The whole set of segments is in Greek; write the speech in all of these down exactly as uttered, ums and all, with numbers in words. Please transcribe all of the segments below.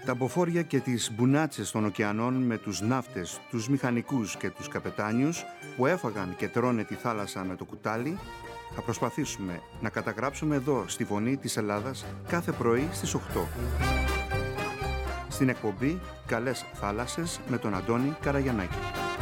Τα μποφόρια και τις μπουνάτσες των ωκεανών με τους ναύτες, τους μηχανικούς και τους καπετάνιους που έφαγαν και τρώνε τη θάλασσα με το κουτάλι, θα προσπαθήσουμε να καταγράψουμε εδώ στη Φωνή της Ελλάδας κάθε πρωί στις οκτώ. Στην εκπομπή «Καλές θάλασσες» με τον Αντώνη Καραγιαννάκη.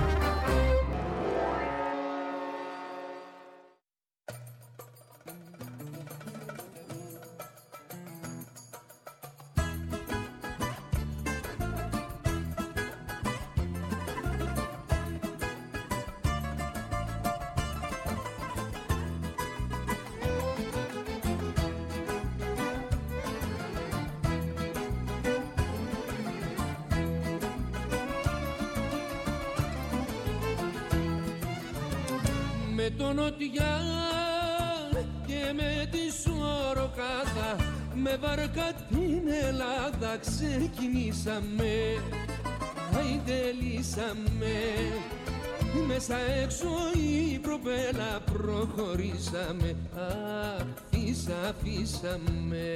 Με τον Νοτιά και με τη Σωροκάτα, με βάρκα την Ελλάδα ξεκινήσαμε, αϊντελήσαμε, μέσα έξω η προπέλα προχωρήσαμε, αφήσα, αφήσαμε.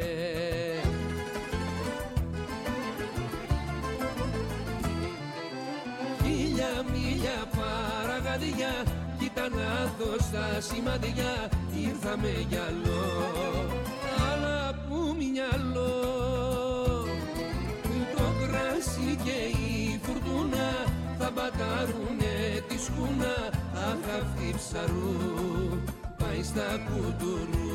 Χίλια μίλια παραγαδιά, κοίτα να δω στα σημαδιά, ήρθαμε γυαλό, αλλά που μυαλό. Το κράσι και η φουρτούνα θα μπατάρουνε τη σκούνα, αχ αυτή ψαρού πάει στα κουτουρού.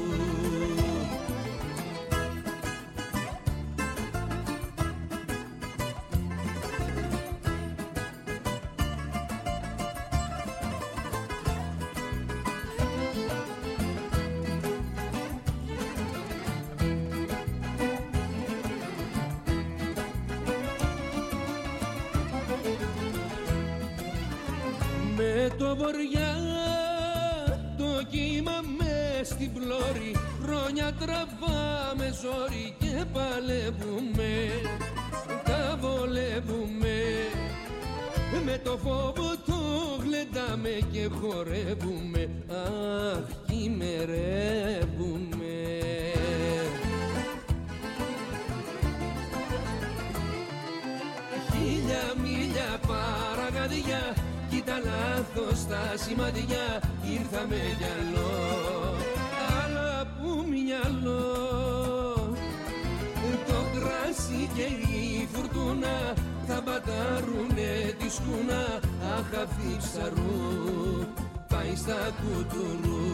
Το βοριά το κύμα μες στην πλώρη, χρόνια τραβάμε ζόρι και παλεύουμε, τα βολεύουμε. Με το φόβο το γλεντάμε και χορεύουμε, αχ χειμερεύουμε. Χίλια μίλια παραγαδιά, κοίτα λάθος στα σημαδιά, ήρθαμε γυαλό, αλλά που μυαλό. Το κράσι και η φουρτούνα θα μπατάρουνε τη σκούνα, αχ αυτή ψαρού πάει στα κουτουρού.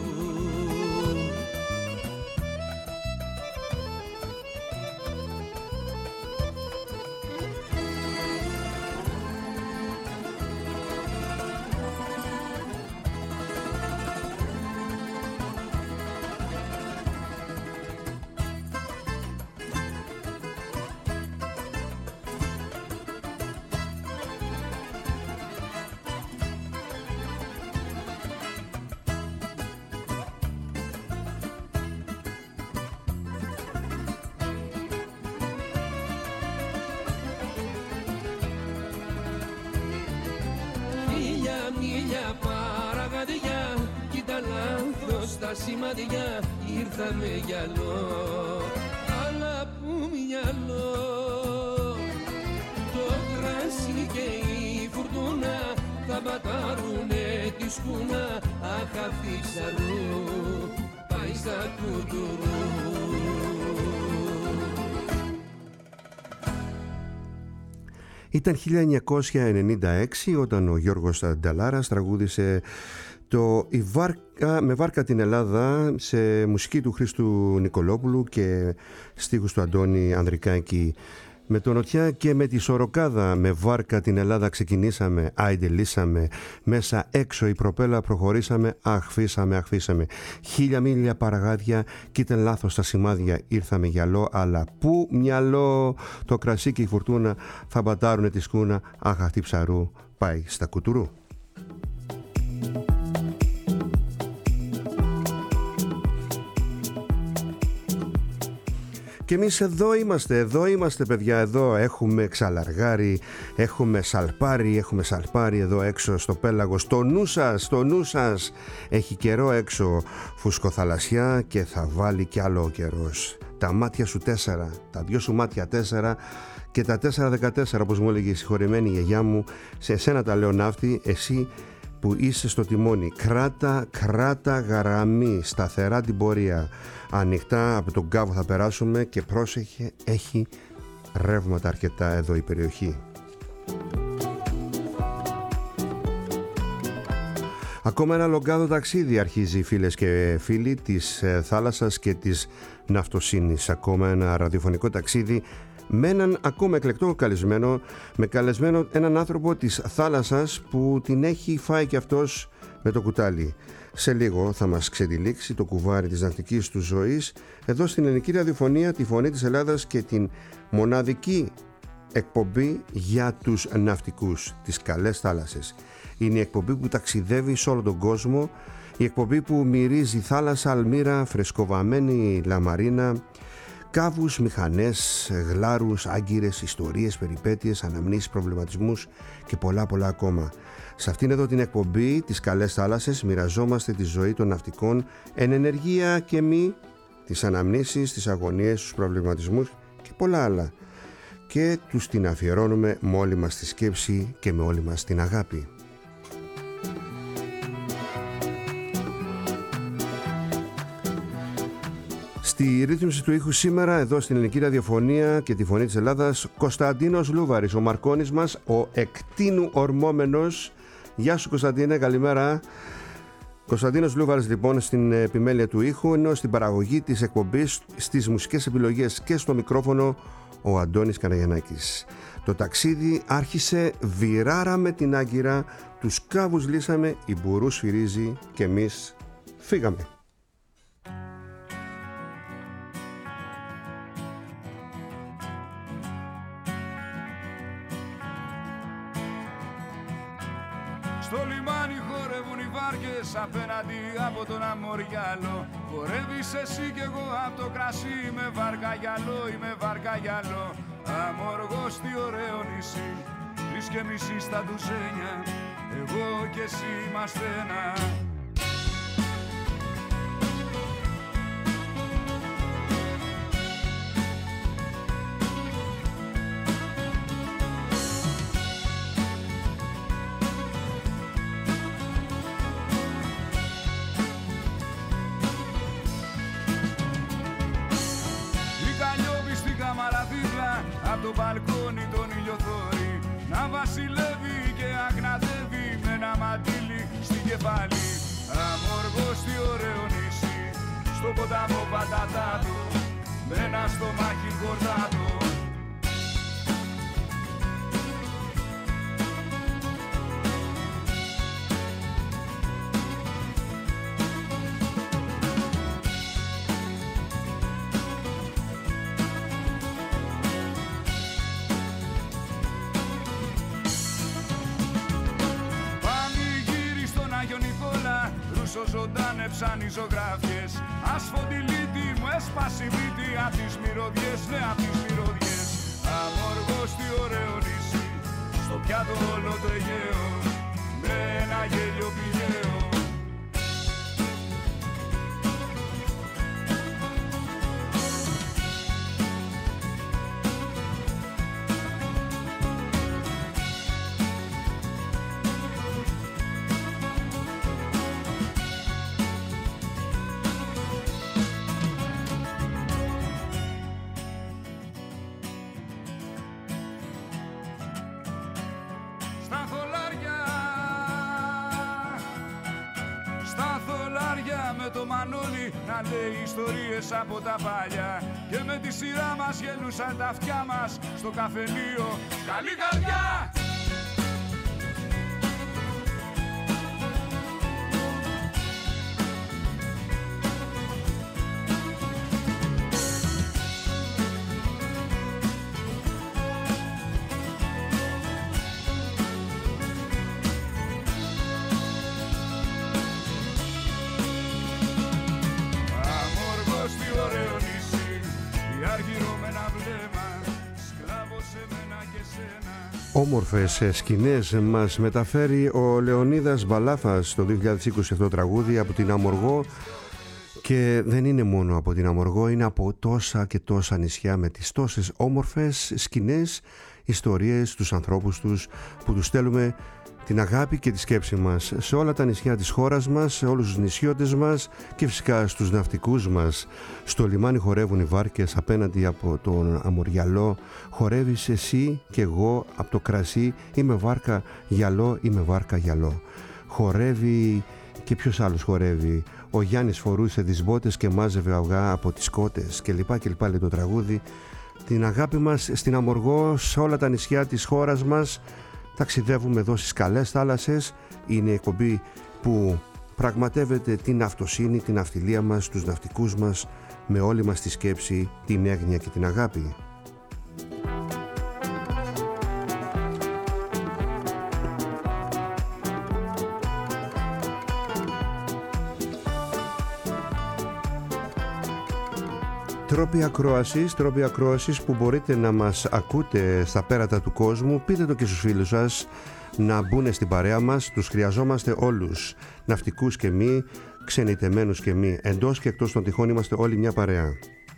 Μίλια παραγαδιά, κοίτα λάθος στα σημαδιά, ήρθαμε γυαλό, αλλά που μυαλό. Το κράσι και η φουρτούνα θα μπατάρουνε τη σκούνα, αχ αυτή ψαρού πάει στα κουτουρού. Ήταν χίλια εννιακόσια ενενήντα έξι όταν ο Γιώργος Νταλάρας τραγούδισε το «Η βάρκα, με βάρκα την Ελλάδα» σε μουσική του Χρήστου Νικολόπουλου και στίχους του Αντώνη Ανδρικάκη. Με τον Νοτιά και με τη Σωροκάδα, με βάρκα την Ελλάδα ξεκινήσαμε, άιντελήσαμε, μέσα έξω η προπέλα προχωρήσαμε, αχφήσαμε, αχφήσαμε. Χίλια μίλια παραγάδια, κοίτα λάθος στα σημάδια, ήρθαμε γυαλό, αλλά πού μυαλό. Το κρασί και η φουρτούνα θα μπατάρουνε τη σκούνα, αχ αυτή ψαρού πάει στα κουτουρού. Και εμείς εδώ είμαστε, εδώ είμαστε παιδιά, εδώ έχουμε ξαλαργάρι, έχουμε σαλπάρι, έχουμε σαλπάρι εδώ έξω στο πέλαγος. Το νου σας, το νου σας, έχει καιρό έξω, φουσκοθαλασσιά και θα βάλει κι άλλο ο καιρός. τα μάτια σου τέσσερα, τα δυο σου μάτια τέσσερα και τα τέσσερα δεκατέσσερα, όπως μου έλεγε η συγχωρεμένη γιαγιά μου. Σε εσένα τα λέω, ναύτη, εσύ που είσαι στο τιμόνι. Κράτα, κράτα γραμμή, σταθερά την πορεία. Ανοιχτά από τον κάβο θα περάσουμε και πρόσεχε, έχει ρεύματα αρκετά εδώ η περιοχή. Ακόμα ένα λογκάδο ταξίδι αρχίζει, φίλες και φίλοι της θάλασσας και της ναυτοσύνης. Ακόμα ένα ραδιοφωνικό ταξίδι με έναν ακόμα εκλεκτό καλεσμένο, με καλεσμένο έναν άνθρωπο της θάλασσας που την έχει φάει και αυτός με το κουτάλι. Σε λίγο θα μας ξετυλίξει το κουβάρι της ναυτικής του ζωής εδώ στην ελληνική ραδιοφωνία, τη Φωνή της Ελλάδας και την μοναδική εκπομπή για τους ναυτικούς, τις καλές θάλασσες. Είναι η εκπομπή που ταξιδεύει σε όλο τον κόσμο, η εκπομπή που μυρίζει θάλασσα, αλμύρα, φρεσκοβαμένη λαμαρίνα, κάβους, μηχανές, γλάρους, άγκυρες, ιστορίες, περιπέτειες, αναμνήσεις, προβληματισμούς και πολλά πολλά ακόμα. Σε αυτήν εδώ την εκπομπή, τις καλές θάλασσες, μοιραζόμαστε τη ζωή των ναυτικών εν ενεργεία και μη, τις αναμνήσεις, τις αγωνίες, τους προβληματισμούς και πολλά άλλα. Και τους την αφιερώνουμε με όλη μας τη σκέψη και με όλη μας την αγάπη. Στη ρύθμιση του ήχου σήμερα, εδώ στην ελληνική ραδιοφωνία και τη Φωνή της Ελλάδας, Κωνσταντίνος Λούβαρης, ο Μαρκώνης μας, ο εκτείνου ορμόμενος. Γεια σου Κωνσταντίνε, καλημέρα. Κωνσταντίνος Λούβαρης λοιπόν στην επιμέλεια του ήχου, ενώ στην παραγωγή της εκπομπής, στις μουσικές επιλογές και στο μικρόφωνο ο Αντώνης Καραγιαννάκης. Το ταξίδι άρχισε, βιράραμε την Άγκυρα, τους κάβους λύσαμε, η μπουρού σφυρίζει και εμείς φύγαμε. Στο λιμάνι χορεύουν οι βάρκες απέναντι από τον Αμοριάλο. Χορεύεις εσύ κι εγώ από το κρασί, με βάρκα γυαλό ή με βάρκα γυαλό. Αμοργός, τι ωραίο νησί, τρεις και μισή στα ντουζένια, εγώ κι εσύ είμαστε ένα. Απ' το μπαλκόνι τον ηλιοθόρη να βασιλεύει και αγνατεύει με ένα μαντίλι στην κεφάλι. Αμοργός, τι ωραίο νησί, στο ποταμό πατατάτο, με ένα στομάχι κορδάτο. Ζωντάνεψαν οι ζωγράφιες, ασφοντιλίτη μου έσπασε η μύτη απ' τις μυρωδιές, ναι απ' τις μυρωδιές. Αμοργός, τι ωραίο νησί, στο πιάτο όλο το Αιγαίο, με ένα γέλιο πηγαίο. Να λέει ιστορίες από τα παλιά και με τη σειρά μας γελούσαν τα αυτιά μας στο καφενείο. Καλή καρδιά! Όμορφες σκηνές μας μεταφέρει ο Λεωνίδας Μπαλάφας το δύο χιλιάδες είκοσι αυτό τραγούδι από την Αμοργό, Και δεν είναι μόνο από την Αμοργό, είναι από τόσα και τόσα νησιά με τις τόσες όμορφες σκηνές, ιστορίες, τους ανθρώπους τους που τους στέλνουμε την αγάπη και τη σκέψη μας σε όλα τα νησιά της χώρας μας, σε όλους τους νησιώτες μας και φυσικά στους ναυτικούς μας. Στο λιμάνι χορεύουν οι βάρκες απέναντι από τον Αμοργιαλό. Χορεύεις εσύ και εγώ από το κρασί, είμαι βάρκα γυαλό, είμαι βάρκα γυαλό. Χορεύει και ποιος άλλος χορεύει? Ο Γιάννης φορούσε τις μπότες και μάζευε αυγά από τις κότες και λοιπά και λοιπά, λέει το τραγούδι. Την αγάπη μας στην Αμοργό, σε όλα τα νησιά της χώρας μας. Ταξιδεύουμε εδώ στις καλές θάλασσες. Είναι η εκπομπή που πραγματεύεται την αυτοσύνη, την ναυτιλία μας, τους ναυτικούς μας, με όλη μας τη σκέψη, την έγνοια και την αγάπη. Τρόποι ακρόασης, τρόποι ακρόασης που μπορείτε να μας ακούτε στα πέρατα του κόσμου. Πείτε το και στους φίλους σας να μπουν στην παρέα μας. Τους χρειαζόμαστε όλους, ναυτικούς και μη, ξενιτεμένους και μη. Εντός και εκτός των τυχών είμαστε όλοι μια παρέα.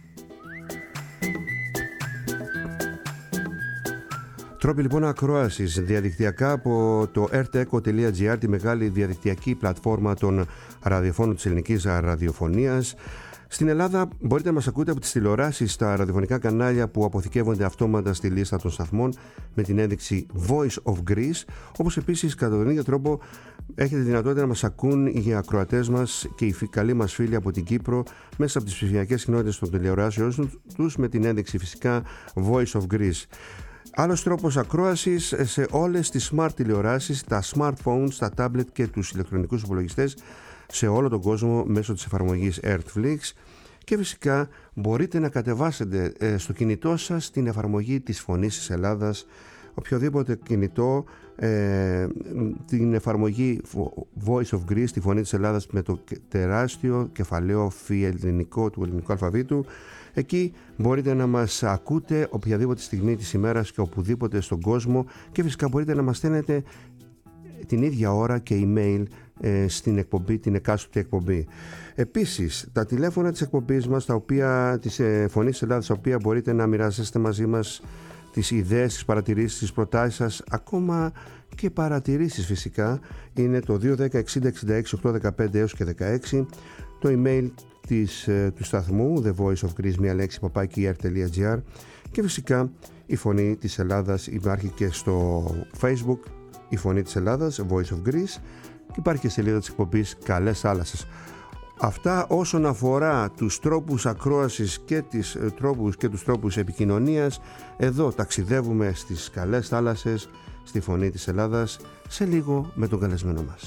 Τρόποι λοιπόν ακρόασης διαδικτυακά από το erteco τελεία gr, τη μεγάλη διαδικτυακή πλατφόρμα των ραδιοφώνων της ελληνικής ραδιοφωνίας. Στην Ελλάδα μπορείτε να μας ακούτε από τις τηλεοράσεις στα ραδιοφωνικά κανάλια που αποθηκεύονται αυτόματα στη λίστα των σταθμών με την ένδειξη Voice of Greece, όπως επίσης κατά τον ίδιο τρόπο έχετε δυνατότητα να μας ακούν οι ακροατές μας και οι καλοί μας φίλοι από την Κύπρο μέσα από τις ψηφιακές κοινότητες των τηλεοράσεων τους με την ένδειξη φυσικά Voice of Greece. Άλλος τρόπος ακρόασης σε όλες τις smart τηλεοράσεις, τα smartphones, τα tablet και τους ηλεκτρονικούς υπολογιστές σε όλο τον κόσμο μέσω της εφαρμογής Airtflix, και φυσικά μπορείτε να κατεβάσετε στο κινητό σας την εφαρμογή της Φωνής της Ελλάδας, οποιοδήποτε κινητό, ε, την εφαρμογή Voice of Greece, τη Φωνή της Ελλάδας με το τεράστιο κεφαλαίο φι ελληνικό του ελληνικού αλφαβήτου. Εκεί μπορείτε να μας ακούτε οποιαδήποτε στιγμή της ημέρας και οπουδήποτε στον κόσμο, και φυσικά μπορείτε να μας στέλνετε την ίδια ώρα και email ε, στην εκπομπή, την εκάστοτε εκπομπή. Επίσης, τα τηλέφωνα της εκπομπής μας, τα οποία, της ε, Φωνής της Ελλάδας, τα οποία μπορείτε να μοιράζεστε μαζί μας τις ιδέες, τις παρατηρήσεις, τις προτάσεις σας, ακόμα και παρατηρήσεις φυσικά, είναι το δύο ένα μηδέν εξήντα εξήντα έξι οκτακόσια δεκαπέντε έως και δεκαέξι, το email της, ε, του σταθμού The Voice of Greece, μία λέξη, παπάκι air τελεία gr, και φυσικά η Φωνή της Ελλάδας υπάρχει και στο Facebook, η Φωνή της Ελλάδας, Voice of Greece, και υπάρχει και σελίδα της εκπομπής Καλές Θάλασσες. Αυτά όσον αφορά τους τρόπους ακρόασης και, τις, ε, τρόπους, και τους τρόπους επικοινωνίας. Εδώ ταξιδεύουμε στις καλές θάλασσες, στη Φωνή της Ελλάδας, σε λίγο με τον καλεσμένο μας.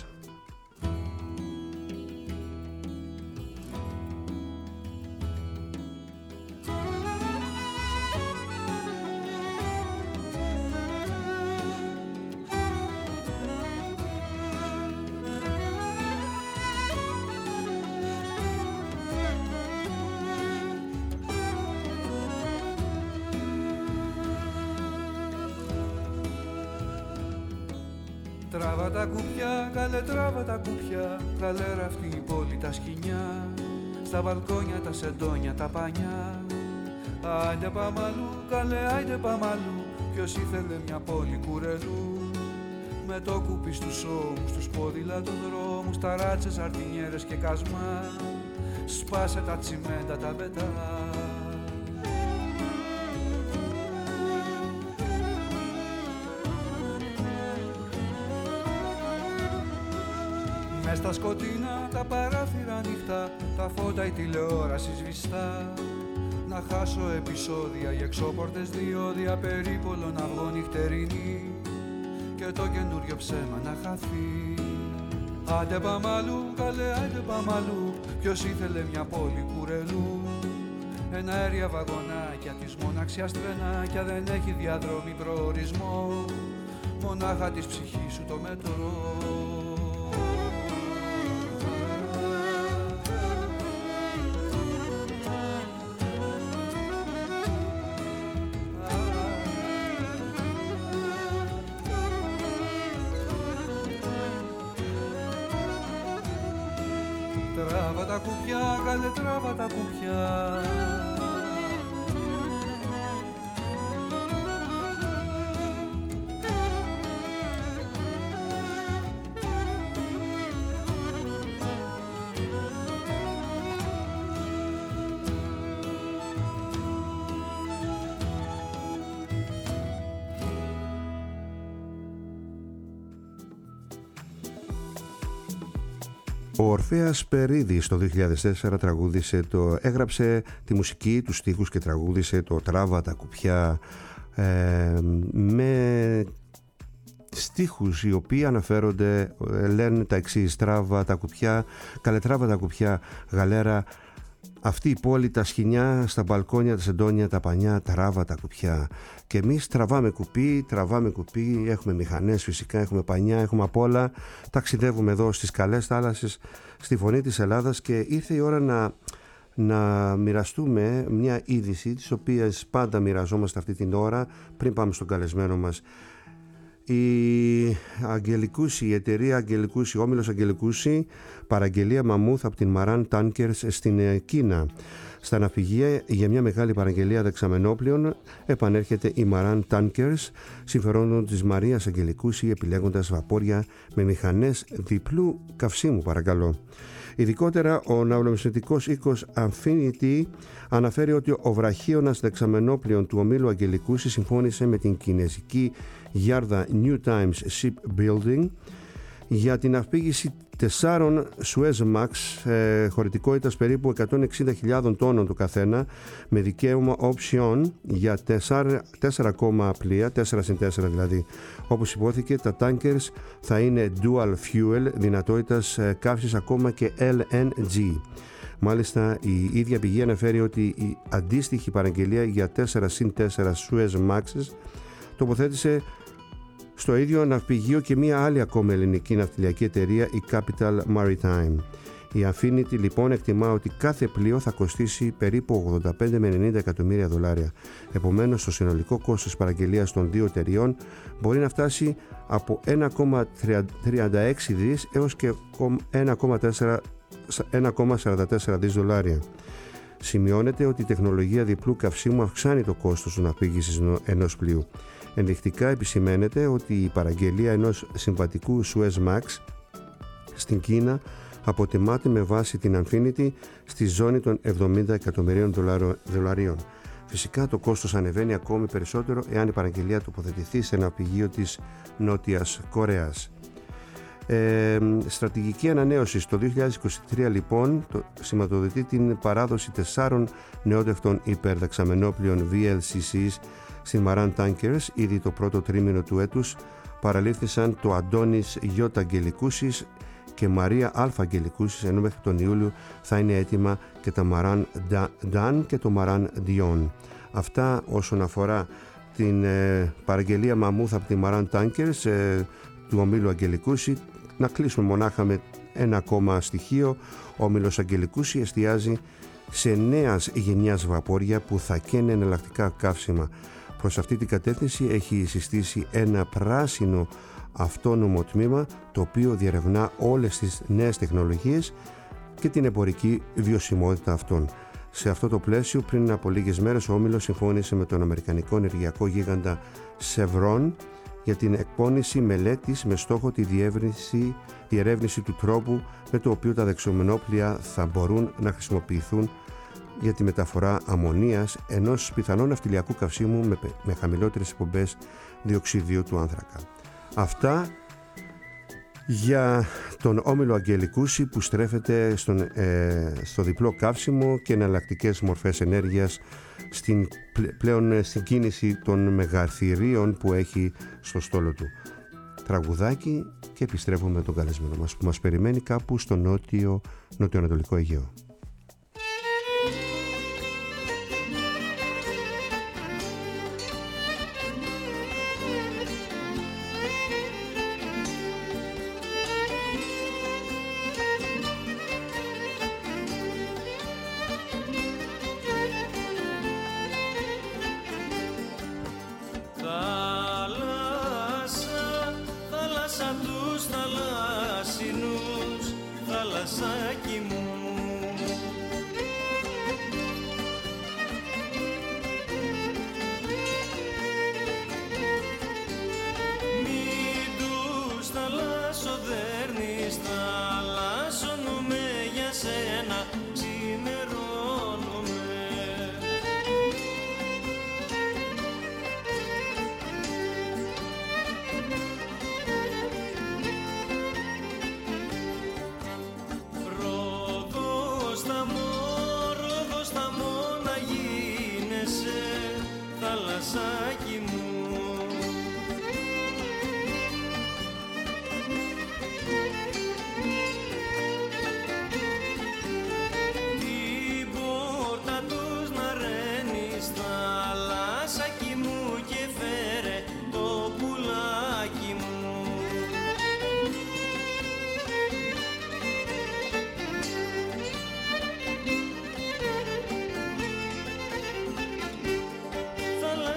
Τράβα τα κουπιά, καλέ τράβα τα κουπιά, καλέ αυτή η πόλη τα σκοινιά, στα μπαλκόνια τα σεντόνια τα πανιά. Άιντε πάμε αλλού, καλέ άιντε πάμε αλλού, ποιος ήθελε μια πόλη κουρελού, με το κουπί στους ώμους, στους ποδηλατοδρόμους, ταράτσες, αρτινιέρες και κασμά, σπάσε τα τσιμέντα τα πετά. Μες στα σκοτεινά, τα παράθυρα ανοιχτά, τα φώτα η τηλεόραση σβηστά. Να χάσω επεισόδια, οι εξώπορτες διόδια, περίπολο να βγω νυχτερινή και το καινούριο ψέμα να χαθεί. Άντε πάμε αλλού, καλέ άντε πάμε αλλού, ποιος ήθελε μια πόλη κουρελού, ένα αέρια βαγονάκια της μοναξιάς τρενάκια, δεν έχει διαδρομή προορισμό, μονάχα της ψυχής σου το μετρό. Τράβα τα κουπιά, καλέ τράβα τα κουπιά. Ο Ορφέας Περίδης το δύο χιλιάδες τέσσερα τραγούδισε το, έγραψε τη μουσική, τους στίχους και τραγούδισε το «Τράβα τα κουπιά» ε, με στίχους οι οποίοι αναφέρονται, ε, λένε τα εξής: «Τράβα τα κουπιά, καλέ τράβα τα κουπιά, γαλέρα, αυτή η πόλη, τα σκοινιά, στα μπαλκόνια, τα σεντόνια, τα πανιά, τράβα τα κουπιά». Και εμείς τραβάμε κουπί, τραβάμε κουπί, έχουμε μηχανές φυσικά, έχουμε πανιά, έχουμε απ' όλα. Ταξιδεύουμε εδώ στις καλές θάλασσες, στη φωνή της Ελλάδας, και ήρθε η ώρα να, να μοιραστούμε μια είδηση, τις οποίες πάντα μοιραζόμαστε αυτή την ώρα, πριν πάμε στον καλεσμένο μας. Η Αγγελικούση, η εταιρεία Αγγελικούση, όμιλος Αγγελικούση, παραγγελία μαμούθ από την Maran Tankers στην Κίνα. Στα ναυπηγεία για μια μεγάλη παραγγελία δεξαμενόπλων επανέρχεται η Maran Tankers, συμφερόντων της Μαρίας Αγγελικούση, επιλέγοντας βαπόρια με μηχανές διπλού καυσίμου, παρακαλώ. Ειδικότερα, ο ναυλομεσνητικός οίκος Affinity αναφέρει ότι ο βραχίωνας δεξαμενόπλων του ομίλου Αγγελικούση συμφώνησε με την κινέζικη γιάρδα New Times Shipbuilding για την αυπήγηση τεσσάρων Suezmax ε, χωρητικότητας περίπου εκατόν εξήντα χιλιάδων τόνων το καθένα, με δικαίωμα option για τέσσερα ακόμα πλοία, τέσσερα συν τέσσερα δηλαδή. Όπως υπόθηκε, τα tankers θα είναι dual fuel δυνατότητας ε, καύσης ακόμα και ελ εν τζι. Μάλιστα, η ίδια πηγή αναφέρει ότι η αντίστοιχη παραγγελία για τέσσερα συν τέσσερα Suezmaxes τοποθέτησε στο ίδιο ναυπηγείο και μία άλλη ακόμα ελληνική ναυτιλιακή εταιρεία, η Capital Maritime. Η Affinity λοιπόν εκτιμά ότι κάθε πλοίο θα κοστίσει περίπου ογδόντα πέντε με ενενήντα εκατομμύρια δολάρια. Επομένως, το συνολικό κόστος παραγγελίας των δύο εταιριών μπορεί να φτάσει από ένα κόμμα τριάντα έξι δις έως και ένα κόμμα σαράντα τέσσερα δις δολάρια. Σημειώνεται ότι η τεχνολογία διπλού καυσίμου αυξάνει το κόστος του ναυπήγησης ενός πλοίου. Ενδεικτικά επισημαίνεται ότι η παραγγελία ενός συμβατικού Suezmax στην Κίνα αποτιμάται με βάση την Affinity στη ζώνη των εβδομήντα εκατομμυρίων δολαρίων. Φυσικά το κόστος ανεβαίνει ακόμη περισσότερο εάν η παραγγελία τοποθετηθεί σε ένα πηγείο της Νότιας Κορέας. Ε, στρατηγική ανανέωση. Το δύο χιλιάδες είκοσι τρία λοιπόν το σηματοδοτεί την παράδοση τεσσάρων νεότευτων υπερδεξαμενόπλων βι ελ σι σις στην Maran Tankers. Ήδη το πρώτο τρίμηνο του έτους παραλήφθησαν το Αντώνης Ι Αγγελικούσης και Μαρία Α Αγγελικούσης, ενώ μέχρι τον Ιούλιο θα είναι έτοιμα και τα Maran Dan και το Maran Dion. Αυτά όσον αφορά την ε, παραγγελία μαμούθ από τη Maran Tankers ε, του ομίλου Αγγελικούση. Να κλείσουμε μονάχα με ένα ακόμα στοιχείο. Ο όμιλος Αγγελικούση εστιάζει σε νέας γενιάς βαπόρια που θα καίνε εναλλακτικά καύσιμα. Προς αυτή την κατεύθυνση έχει συστήσει ένα πράσινο αυτόνομο τμήμα, το οποίο διερευνά όλες τις νέες τεχνολογίες και την εμπορική βιωσιμότητα αυτών. Σε αυτό το πλαίσιο, πριν από λίγες μέρες, ο όμιλος συμφώνησε με τον αμερικανικό ενεργειακό γίγαντα Chevron για την εκπόνηση μελέτης με στόχο τη διεύρυνση, διερεύνηση του τρόπου με το οποίο τα δεξαμενόπλια θα μπορούν να χρησιμοποιηθούν για τη μεταφορά αμμονίας, ενός πιθανόν ναυτιλιακού καυσίμου με, με χαμηλότερες εκπομπές διοξιδίου του άνθρακα. Αυτά για τον όμιλο Αγγελικούση, που στρέφεται στον, ε, στο διπλό καύσιμο και εναλλακτικές μορφές ενέργειας στην, πλέον στην κίνηση των μεγαθυρίων που έχει στο στόλο του. Τραγουδάκι και επιστρέφουμε με τον καλεσμένο μας που μας περιμένει κάπου στο νότιο, νοτιοανατολικό Αιγαίο. Θάλασσα τους θαλάσσινους, θάλασσάκι μου,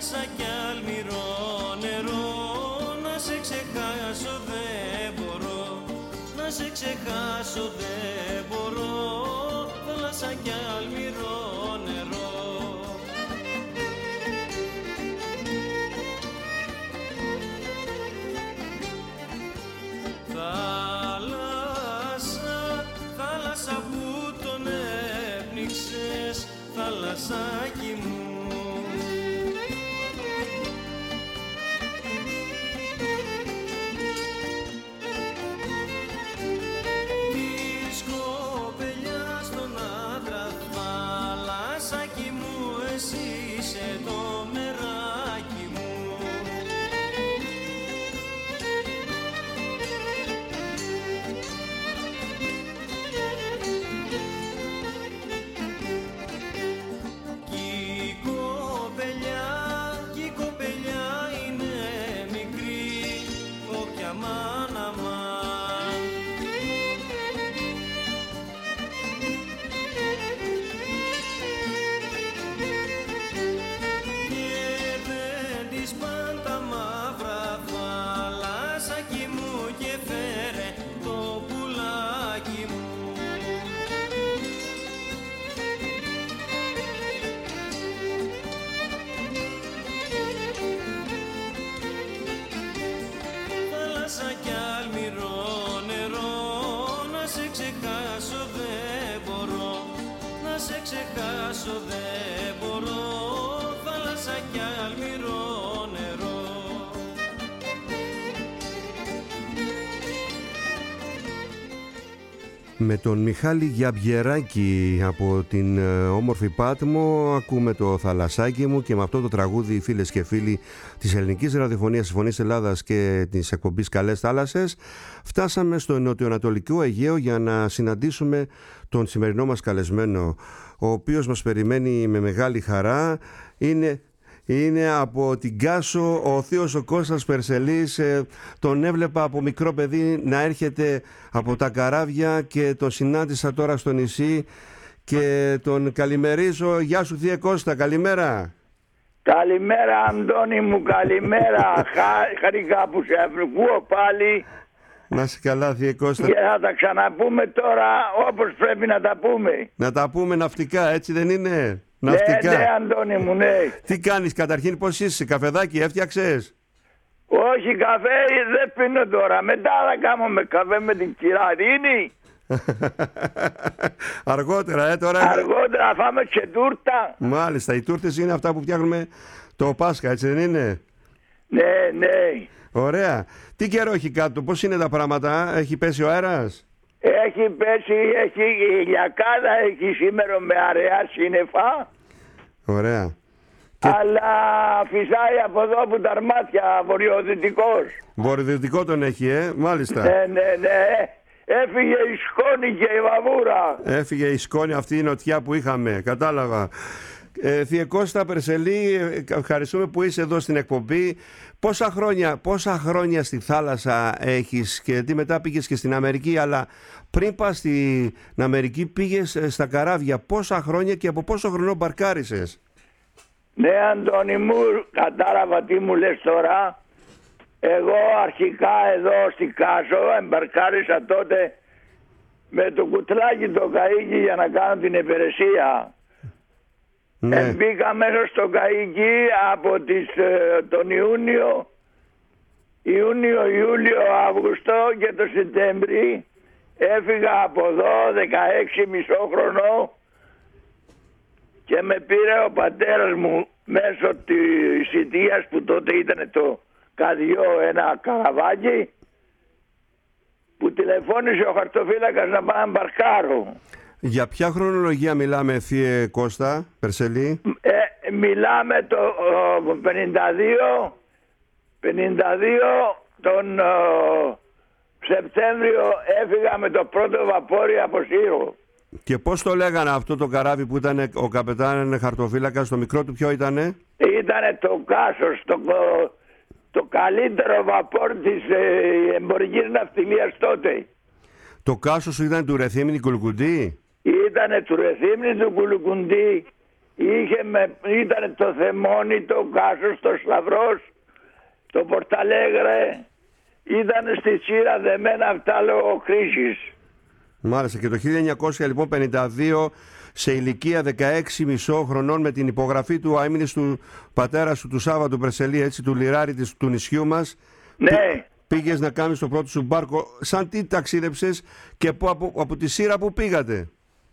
θάλασσα κι αλμυρό νερό, να σε ξεχάσω δεν μπορώ, να σε ξεχάσω δεν μπορώ, θάλασσα κι αλμυρό νερό. Θάλασσα, θάλασσα που τον έπνιξες, θάλασσάκι μου. Της κοπελιάς τον άντρα, θάλασσάκι μου, εσύ είσαι το μεράκι μου. Ξεχάσω δεν μπορώ, θάλασσα κι αλμυρό νερό. Με τον Μιχάλη Γιαμπιεράκη από την ε, όμορφη Πάτμο ακούμε το θαλασσάκι μου, και με αυτό το τραγούδι, φίλες και φίλοι της Ελληνικής Ραδιοφωνίας Συμφωνίας Ελλάδας και της εκπομπής Καλές Θάλασσες, φτάσαμε στο νοτιοανατολικό Αιγαίο για να συναντήσουμε τον σημερινό μας καλεσμένο, ο οποίος μας περιμένει με μεγάλη χαρά. Είναι, είναι από την Κάσο ο θείος ο Κώστας Περσελής. Ε, τον έβλεπα από μικρό παιδί να έρχεται από τα καράβια και τον συνάντησα τώρα στο νησί και τον καλημερίζω. Γεια σου θεία Κώστα, καλημέρα. Καλημέρα Αντώνη μου, καλημέρα. Χαρικά που σε ακούω πάλι. Να είσαι καλά θεία Κώστα. Και θα τα ξαναπούμε τώρα όπως πρέπει να τα πούμε. Να τα πούμε ναυτικά, έτσι δεν είναι? Ναυτικά. Ναι, ναι Αντώνη μου, ναι. Τι κάνεις καταρχήν, πώς είσαι, καφεδάκι έφτιαξες? Όχι, καφέ δεν πίνω τώρα. Μετά θα κάνουμε καφέ με την Κυραρίνη. Αργότερα, ε, τώρα. Αργότερα φάμε και τούρτα. Μάλιστα, οι τούρτες είναι αυτά που φτιάχνουμε το Πάσχα, έτσι δεν είναι? Ναι, ναι. Ωραία. Τι καιρό έχει κάτω, πώς είναι τα πράγματα, έχει πέσει ο αέρας? Έχει πέσει, έχει ηλιακάδα, έχει σήμερα με αραιά σύννεφα. Ωραία. Αλλά φυσάει από εδώ που τα αρμάτια, βορειοδυτικός. Βορειοδυτικό τον έχει, ε, μάλιστα. Ναι, ναι, ναι. Έφυγε η σκόνη και η βαβούρα. Έφυγε η σκόνη, αυτή η νοτιά που είχαμε, κατάλαβα. Ε, Θεία Κώστα Περσελή, ευχαριστούμε που είσαι εδώ στην εκπομπή. Πόσα χρόνια, πόσα χρόνια στη θάλασσα έχεις, και τι μετά πήγες και στην Αμερική, αλλά πριν πας στην Αμερική πήγες στα καράβια. Πόσα χρόνια και από πόσο χρονό μπαρκάρισες? Ναι Αντώνη μου, κατάλαβα τι μου λες τώρα. Εγώ αρχικά εδώ στην Κάσο εμπαρκάρισα τότε με το κουτλάκι το καΐκι για να κάνω την υπηρεσία. Ναι. Μπήκα μέσα στο καΐκι από τις, τον Ιούνιο, Ιούνιο, Ιούλιο, Αύγουστο και το Σεπτέμβρη. Έφυγα από εδώ δεκαέξι μισό χρονό και με πήρε ο πατέρας μου μέσω της Ιτίας, που τότε ήταν το Καδιό, ένα καραβάκι, που τηλεφώνησε ο χαρτοφύλακας να πάω να μπαρκάρω. Για ποια χρονολογία μιλάμε, Θεία Κώστα Περσελή? Ε, μιλάμε το ο, πενήντα δύο, πενήντα δύο τον ο, Σεπτέμβριο έφυγα με το πρώτο βαπόρι από Σύρο. Και πώς το λέγανε αυτό το καράβι που ήταν ο καπετάν χαρτοφύλακας, το μικρό του ποιο ήτανε? Ήτανε το Κάσος, το, το καλύτερο βαπόρ της ε, εμπορικής ναυτιλίας τότε. Το Κάσος ήταν του Ρεθύμνη Κουλουκουντή? Ήτανε του Ρεθύμνη του Κουλουκουντή είχε με, ήταν το Θεμόνι, το Κάσος, το Σταυρός, το Πορταλέγρε, ήταν στη Τσίρα δεμένα αυτά λόγω κρίσης. Μάλιστα, και το χίλια εννιακόσια πενήντα δύο σε ηλικία δεκαέξι μισό χρονών με την υπογραφή του έμεινες του πατέρα σου του Σάββατου Πρεσελή, έτσι, του λιράρι της, του νησιού μας. Ναι. Πήγες να κάνεις το πρώτο σου μπάρκο. Σαν τι ταξίδεψες και που, από, από τη Σύρα που πήγατε?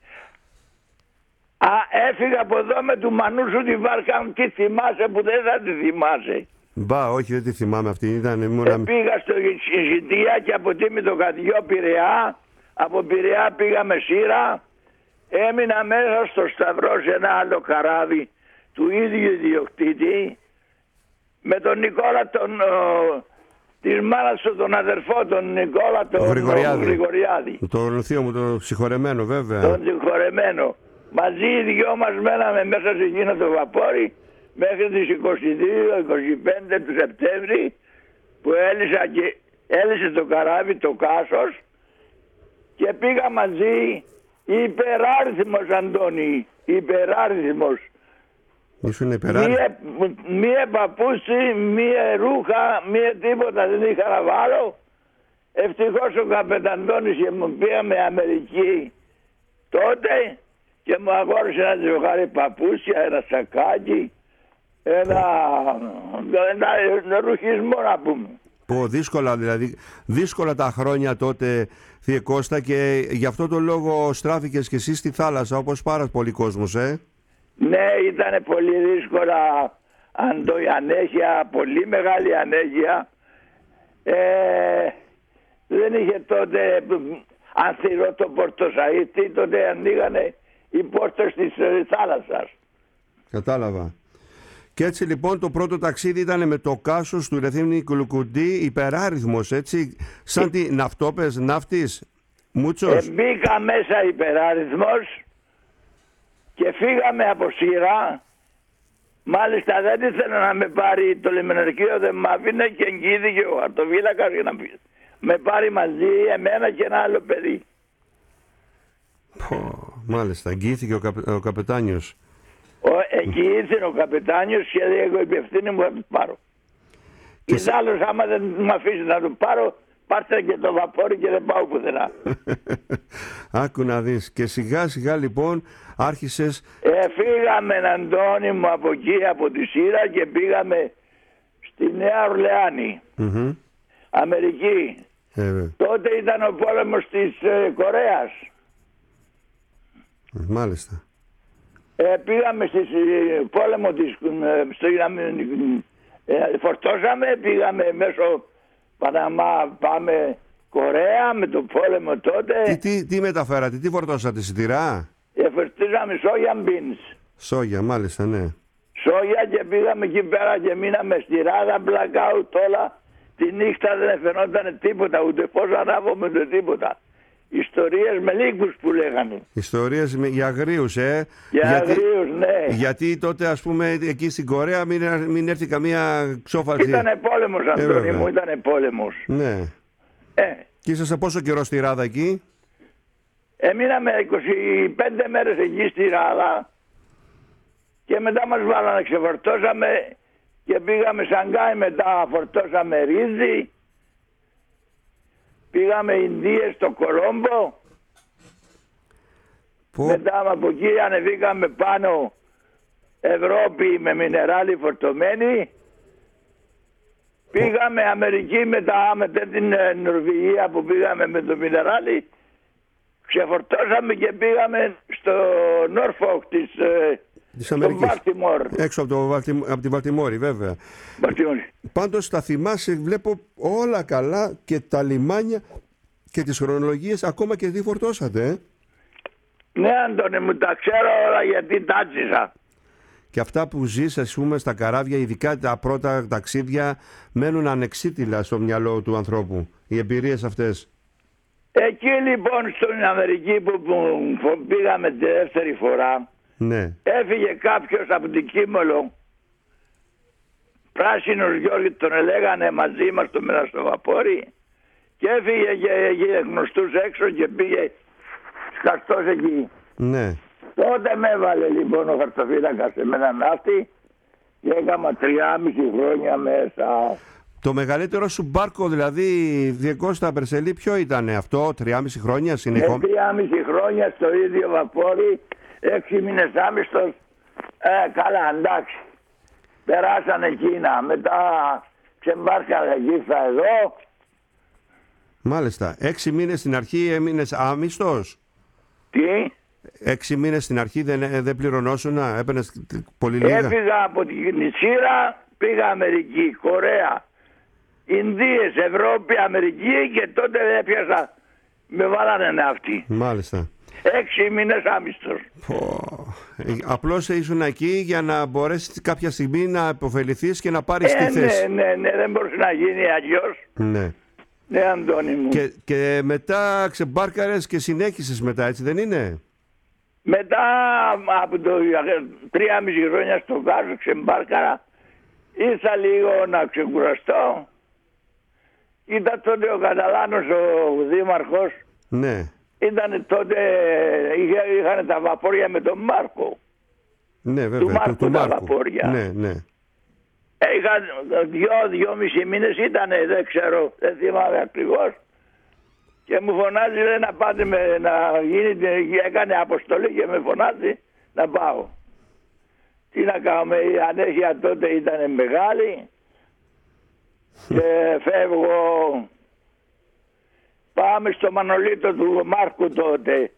Α, έφυγα από εδώ με του Μανούσου τη βάρκα. Τι θυμάσαι που δεν θα τη θυμάσαι? Μπα, όχι, δεν τη θυμάμαι αυτή. Ήταν, ήμουν... ε, πήγα στο Ζητία και από τίμη το Κατιό Πειραιά. Από Πειραιά πήγαμε Σύρα. Έμεινα μέσα στο Σταυρό σε ένα άλλο καράβι του ίδιου ιδιοκτήτη με τον Νικόλα τον... Ο, της μάνας του, τον αδερφό, τον Νικόλα τον Γρηγοριάδη. Γρηγοριάδη. Τον θείο μου, τον συγχωρεμένο βέβαια. Τον συγχωρεμένο. Μαζί οι δυο μας μέναμε μέσα σε εκείνο το βαπόρι μέχρι τις είκοσι δύο είκοσι πέντε του Σεπτέμβρη που έλυσα και, έλυσε το καράβι το Κάσος και πήγα μαζί υπεράριθμος, Αντώνη, υπεράριθμος. Ήσουν υπεράριθμος. Μία, μία παπούτσι, μία ρούχα, μία τίποτα δεν είχα να βάλω. Ευτυχώς ο καπεταντώνης και μου πήγαμε Αμερική τότε και μου αγόρισε ένα ζευγάρι παπούτσια, ένα σακάκι, ένα, ένα, ένα ρουχισμό να πούμε. Πω, δύσκολα δηλαδή, δύσκολα τα χρόνια τότε, Θείε Κώστα, και γι' αυτό το λόγο στράφηκες και εσύ στη θάλασσα όπως πάρα πολύ κόσμος, ε. Ναι, ήταν πολύ δύσκολα, Αντώ, η ανέχεια, πολύ μεγάλη ανέχεια. Ε, δεν είχε τότε ανθυρό το Πορτοσαΐτη, τότε ανοίγανε οι πόρτες της θάλασσας. Κατάλαβα. Και έτσι λοιπόν το πρώτο ταξίδι ήταν με το Κάσος του Ρεθύμνη Κουλουκουντή, υπεράριθμος, έτσι, σαν τι ναυτόπες, ναύτης, Μούτσος. Ε, μπήκα μέσα υπεράριθμος και φύγαμε από Σύρα. Μάλιστα δεν ήθελε να με πάρει το λιμεναρχείο, δεν μ' άφηνε και εγγύθηκε ο χαρτοφύλακας για να με πάρει μαζί εμένα και ένα άλλο παιδί. Πω, μάλιστα, εγγύθηκε ο, καπε, ο καπετάνιος. Ο, εγγυήθηκε ο καπετάνιος και εγώ υπευθύνη μου θα του πάρω. Και Εις άλλος άμα δεν μου αφήσει να του πάρω, πάρτε και το βαπόρι και δεν πάω πουθενά. Άκου να δεις. Και σιγά σιγά λοιπόν άρχισες... Ε, φύγαμε, Αντώνη μου, από εκεί, από τη Σύρα και πήγαμε στη Νέα Ορλεάνη. Mm-hmm. Αμερική. Ε, τότε ήταν ο πόλεμος της ε, Κορέας. Μάλιστα. Ε, πήγαμε στη ε, πόλεμο της ε, στο, ε, φορτώσαμε, πήγαμε μέσω Παναμά, πάμε Κορέα με το πόλεμο τότε. Τι, τι, τι μεταφέρατε, τι φορτώσατε, σιτηρά? Ε, φορτίζαμε σόγια μπίνς. Σόγια, μάλιστα, ναι. Σόγια και πήγαμε εκεί πέρα και μείναμε στη Ράδα, blackout όλα. Τη νύχτα δεν φαινόταν τίποτα, ούτε πώς ανάβουμε ούτε τίποτα. Ιστορίες με λύκους που λέγανε. Ιστορίες με, για αγρίους, ε. Για γιατί, αγρίους, ναι. Γιατί τότε, ας πούμε, εκεί στην Κορέα μην, μην έρθει καμία ξόφαλση. Ήτανε πόλεμος, Αντώνη ε, μου, ήτανε πόλεμος. Ναι. Ε. Και είσαστε πόσο καιρό στη Ράδα εκεί? Εμείναμε είκοσι πέντε μέρες εκεί στη Ράδα και μετά μας βάλανε, ξεφορτώσαμε και πήγαμε Σανγκάι, μετά φορτώσαμε ρύζι, πήγαμε Ινδίες στο Κολόμπο. Που... μετά από εκεί ανεβήκαμε πάνω Ευρώπη με μινεράλι φορτωμένη. Πήγαμε Αμερική μετά, μετά την Νορβηγία που πήγαμε με το μινεράλι. Ξεφορτώσαμε και πήγαμε στο Νόρφοκ της, της Αμερικής. Βαλτιμόρ. Έξω από, το, από τη Βαλτιμόρη, βέβαια. Βαλτιμόρη. Πάντως τα θυμάσαι, βλέπω όλα καλά και τα λιμάνια και τις χρονολογίες, ακόμα και τι φορτώσατε, ε? Ναι, Αντώνη μου, τα ξέρω όλα γιατί τάτσισα. Και αυτά που ζεις, ας πούμε, στα καράβια, ειδικά τα πρώτα ταξίδια, μένουν ανεξίτηλα στο μυαλό του ανθρώπου. Οι εμπειρίες αυτές. Εκεί λοιπόν στην Αμερική που, που πήγαμε τη δεύτερη φορά, ναι, έφυγε κάποιος από την Κίμολο, πράσινος Γιώργη τον ελέγανε, μαζί μας το μέρα στο βαπόρι, και έφυγε και για γνωστούς έξω και πήγε σκαστός εκεί. Ναι. Τότε με έβαλε λοιπόν ο χαρτοφύλακας σε μένα ναύτη και έκανα τριάμιση χρόνια μέσα. Το μεγαλύτερο σου μπάρκο, δηλαδή, Διεκώστα Περσελή, ποιο ήταν αυτό, τριάμιση χρόνια συνεχόμενα? Ε, τριάμιση χρόνια στο ίδιο βαπόρι, έξι μήνες άμυστος. Ε, καλά, εντάξει. Περάσαν εκείνα, μετά ξεμπάρκαρα γύφτα εδώ. Μάλιστα. Έξι μήνες στην αρχή έμεινες άμυστος. Τι? Έξι μήνες στην αρχή δεν, δεν πληρωνόσουνα, έπαιρνες πολύ λίγα? Έφυγα από την Ισύρα, πήγα Αμερική, Κορέα, Ινδίες, Ευρώπη, Αμερική και τότε έπιασα, με βάλανε ναύτη. Μάλιστα. Έξι μήνες άμυστος. Απλώς ήσουν εκεί για να μπορέσεις κάποια στιγμή να υποφεληθείς και να πάρεις ε, τη θέση. Ναι, ναι, ναι, δεν μπορούσε να γίνει αλλιώς. Ναι. Ναι, Αντώνη μου. Και, και μετά ξεμπάρκαρες και συνέχισες μετά, έτσι δεν είναι? Μετά από το τρία μισή χρόνια στο Κάσο ξεμπάρκαρα, ήρθα λίγο να ξεκουραστώ. Ήταν τότε ο Καταλάνος ο δήμαρχος. Ναι. Ήταν τότε, είχαν τα βαπόρια με τον Μάρκο. Ναι, βέβαια. Του Μάρκου, του, του τα Μάρκου. βαπόρια. Ναι, ναι. Είχαν δυο, δυόμισι μήνες ήταν, δεν ξέρω, δεν θυμάμαι ακριβώς. Και μου φωνάζει, λέει, να πάτε με, να γίνει, έκανε αποστολή και με φωνάζει να πάω. Τι να κάνουμε, η ανέχεια τότε ήταν μεγάλη και φεύγω. Πάμε στο Μανολίτο του Μάρκου τότε.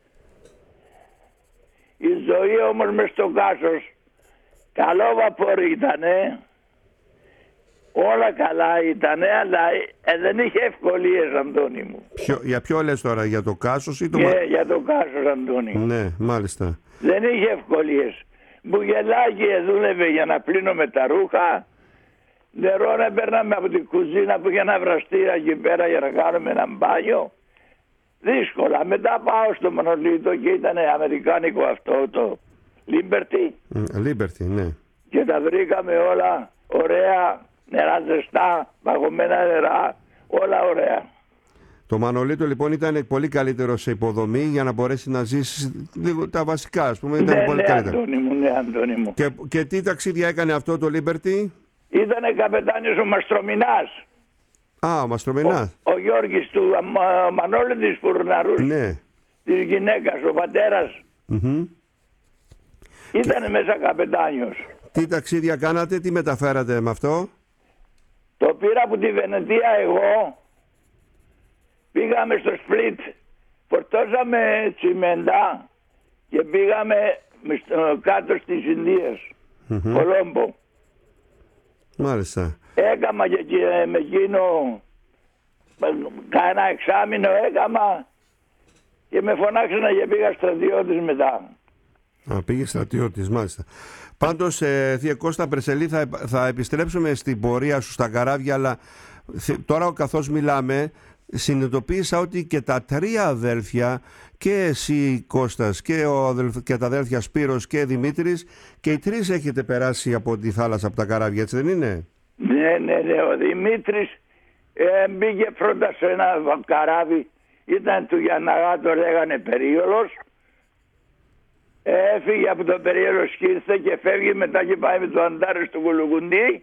Η ζωή όμως μες στο Κάσος, καλό βαπόρι ήτανε, όλα καλά ήτανε, αλλά ε, δεν είχε ευκολίες, Αντώνη μου. Ποιο, για ποιο λες τώρα, για το Κάσος ή το... Και για το Κάσος, Αντώνη. Ναι, μάλιστα. Δεν είχε ευκολίες. Μπουγελάκι δούλευε για να πλύνουμε τα ρούχα. Νερό να παίρναμε από την κουζίνα που είχε ένα βραστήρα εκεί πέρα για να κάνουμε ένα μπάνιο. Δύσκολα. Μετά πάω στο Μανολίτο και ήταν αμερικάνικο αυτό το Liberty. Liberty, ναι. Και τα βρήκαμε όλα ωραία, νερά ζεστά, παγωμένα νερά, όλα ωραία. Το Μανολίτο λοιπόν ήταν πολύ καλύτερο σε υποδομή για να μπορέσει να ζήσει τα βασικά, ας πούμε. Ήταν Ναι, πολύ ναι, καλύτερο. Αντώνη μου, ναι, Αντώνη μου. Και, και τι ταξίδια έκανε αυτό το Liberty? Ήτανε καπετάνιος ο Μαστρομινάς. Α, ο Μαστρομινάς. Ο, ο Γιώργης του α, Μανώλη της Φουρναρούς, Ναι. της γυναίκας, ο πατέρας. Mm-hmm. Ήτανε και... μέσα καπετάνιος. Τι ταξίδια κάνατε, τι μεταφέρατε με αυτό? Το πήρα από τη Βενετία εγώ. Πήγαμε στο Σπλίτ, φορτώσαμε τσιμέντα και πήγαμε κάτω στις Ινδίες, mm-hmm. Κολόμπο. Μάλιστα. Έκαμα και, και με εκείνο κάνα εξάμηνο έκαμα και με φωνάξανε και πήγα στρατιώτης μετά. Α, πήγε στρατιώτης, μάλιστα. Πάντως, ε, Θεία Κώστα Περσελή, θα, θα επιστρέψουμε στην πορεία σου στα καράβια, αλλά τώρα καθώς μιλάμε, συνειδητοποίησα ότι και τα τρία αδέλφια, και εσύ Κώστας και, ο αδελφ, και τα αδέλφια Σπύρος και Δημήτρης, και οι τρεις έχετε περάσει από τη θάλασσα, από τα καράβια, έτσι δεν είναι? Ναι, ναι, ναι. Ο Δημήτρης ε, μπήκε πρώτα σε ένα καράβι, ήταν του Γιανναγά, το λέγανε Περίολος. Έφυγε από το Περίολος και ήρθε και φεύγει μετά και πάει με το Αντάρι στο Κουλουκουντί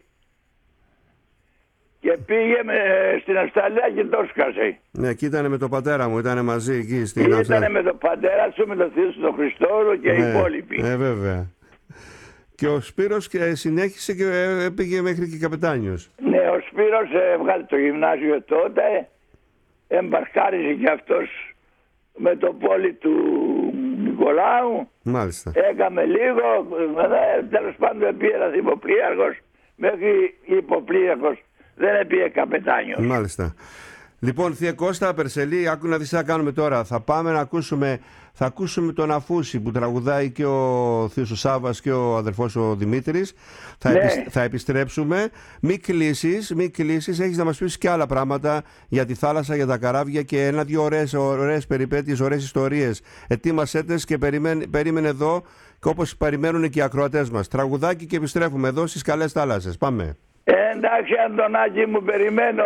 και πήγε με, στην Αυστραλία και το σκάσε. Ναι, και ήταν με τον πατέρα μου, ήταν μαζί εκεί στην Αυστραλία. Ήταν με τον πατέρα σου, με τον θείο σου τον Χριστόρο και ναι, οι υπόλοιποι. Ναι, βέβαια. Και ο Σπύρος και συνέχισε και πήγε μέχρι και καπετάνιος. Ναι, ο Σπύρος έβγαλε το γυμνάσιο τότε, εμπαρκάριζε και αυτός με το πόλι του Νικολάου. Μάλιστα. Έκαμε λίγο, τέλος πάντων πήγε ένας υποπλήρχος, μέχρι υποπλήρχος δεν πήγε καπετάνιος. Μάλιστα. Λοιπόν, Θεία Κώστα Περσελή, άκου να δεις τι θα κάνουμε τώρα. Θα πάμε να ακούσουμε, θα ακούσουμε τον Αφούση που τραγουδάει και ο θείος ο Σάββας και ο αδερφός ο Δημήτρης. Θα, ναι. επισ, θα επιστρέψουμε. Μην κλείσεις, μην κλείσεις. Έχεις να μας πεις και άλλα πράγματα για τη θάλασσα, για τα καράβια και ένα-δυο ωραίες, ωραίες περιπέτειες, ωραίες ιστορίες. Ετοίμασέ τες και περίμενε, περίμενε εδώ, και όπως περιμένουν και οι ακροατές μας. Τραγουδάκι και επιστρέφουμε εδώ στις καλές θάλασσες. Πάμε. Ε, εντάξει, Αντωνάκη μου, περιμένω.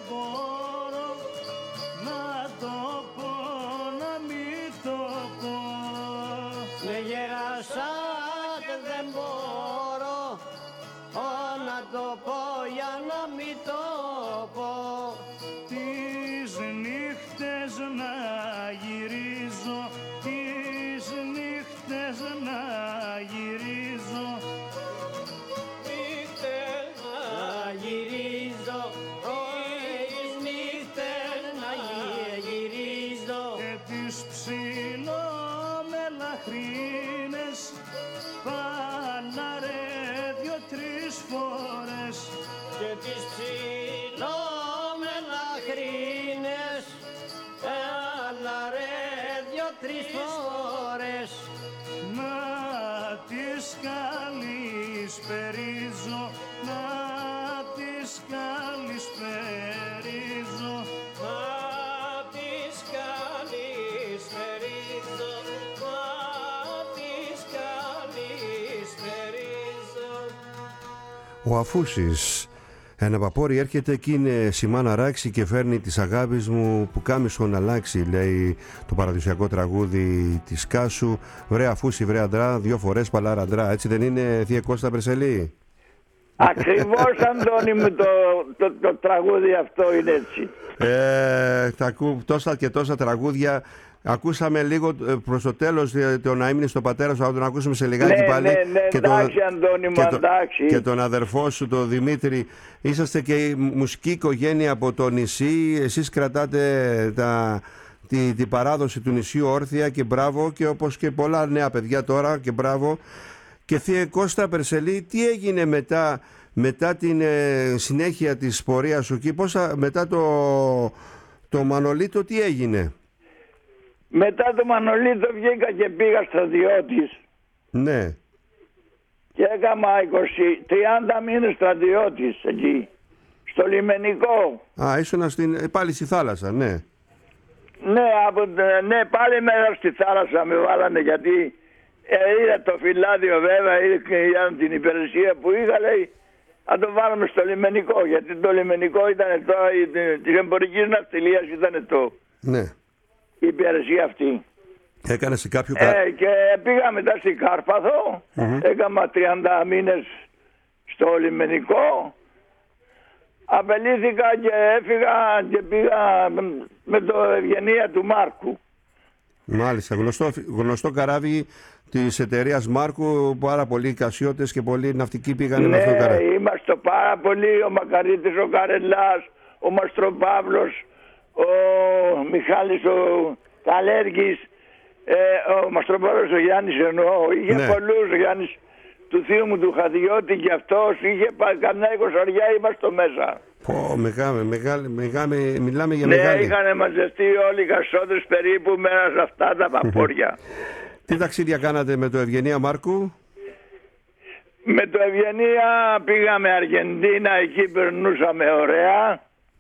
μπορώ να το πω, να μην το πω. Ναι γέρασα και δεν μπορώ ο, να το πω για να μην το πω. Τις νύχτες να γυρίζω, τις νύχτες να γυρίζω, Νύχτες να γυρίζω, τις νύχτες να γυρίζω. και τις ψιλομελαχρίνες πάλα ρε δυο-τρεις φορές. Και τις ψιλομελαχρίνες έλα ρε δυο-τρεις φορές. Να τις καλησπερίζω, να τις καλησπερίζω. Να τις καλησπερίζω, να τις καλησπερίζω. Ο Αφούσης, ένα παπόρι έρχεται και είναι σημά να ράξει και φέρνει της αγάπης μου που κάμισο να αλλάξει, λέει το παραδοσιακό τραγούδι της Κάσου. Βρε Αφούση, βρε αντρά, δυο φορές παλάρα αντρά. Έτσι δεν είναι, θεία Κώστα Περσελή? Ακριβώς, Αντώνη μου, το, το, το τραγούδι αυτό είναι έτσι. Ε, θα ακού τόσα και τόσα τραγούδια. Ακούσαμε λίγο ε, προς το τέλος ε, το να ήμουν στο πατέρα σου, θα τον ακούσουμε σε λιγάκι Ναι, πάλι. ναι, ναι, και εντάξει, Αντώνη μου, και, το- εντάξει. και τον αδερφό σου, τον Δημήτρη. Είσαστε και η μουσική οικογένεια από το νησί. Εσείς κρατάτε τα, τη, την παράδοση του νησιού όρθια και μπράβο, και όπως και πολλά νέα παιδιά τώρα και μπράβο. Και θεία Κώστα Περσελή, τι έγινε μετά, μετά την ε, συνέχεια της πορείας σου και πόσα, μετά το, το Μανολίτο, τι έγινε? Μετά το Μανολίτο βγήκα και πήγα στρατιώτης Ναι. και έκανα είκοσι τριάντα μήνες στρατιώτης εκεί, στο λιμενικό. Α, ήσουν στην, ε, πάλι στη θάλασσα, ναι. Ναι, από, ναι, πάλι μέρα στη θάλασσα με βάλανε, γιατί ε, είδα το φυλάδιο βέβαια, είδα την υπηρεσία που είχα, λέει, να το βάλουμε στο λιμενικό, γιατί το λιμενικό ήταν τώρα, της εμπορικής ναυτιλίας ήταν το, Ναι. η υπηρεσία αυτή. Έκανε σε κάποιο... κα- Ε, και πήγα μετά στην Κάρπαθο, έκανα τριάντα μήνες στο λιμενικό, απελήθηκα και έφυγα και πήγα με το Ευγενία του Μάρκου. Μάλιστα, γνωστό, γνωστό καράβι της εταιρείας Μάρκου, πάρα πολλοί κασιώτες και πολλοί ναυτικοί πήγανε με αυτό το Ναι, καράβι. είμαστε πάρα πολλοί, ο Μακαρίτης, ο Καρελάς, ο Μαστροπαύλος, ο Μιχάλης ο Καλέργης, ε, ο Μαστροπαύλος ο Γιάννης εννοώ, είχε Ναι. πολλούς, ο Γιάννης του θείου μου του Χαδιώτη και αυτός, είχε πα- καμιά εικοσαριά είμαστε μέσα. Πω, μεγάλη, μεγάλη, μεγάλη, μιλάμε για Ναι, μεγάλη. είχαν μαζευτεί όλοι οι κασότες περίπου μέρα σε αυτά τα παπόρια. Τι ταξίδια κάνατε με το Ευγενία Μάρκου? Με το Ευγενία πήγαμε Αργεντίνα, εκεί περνούσαμε ωραία.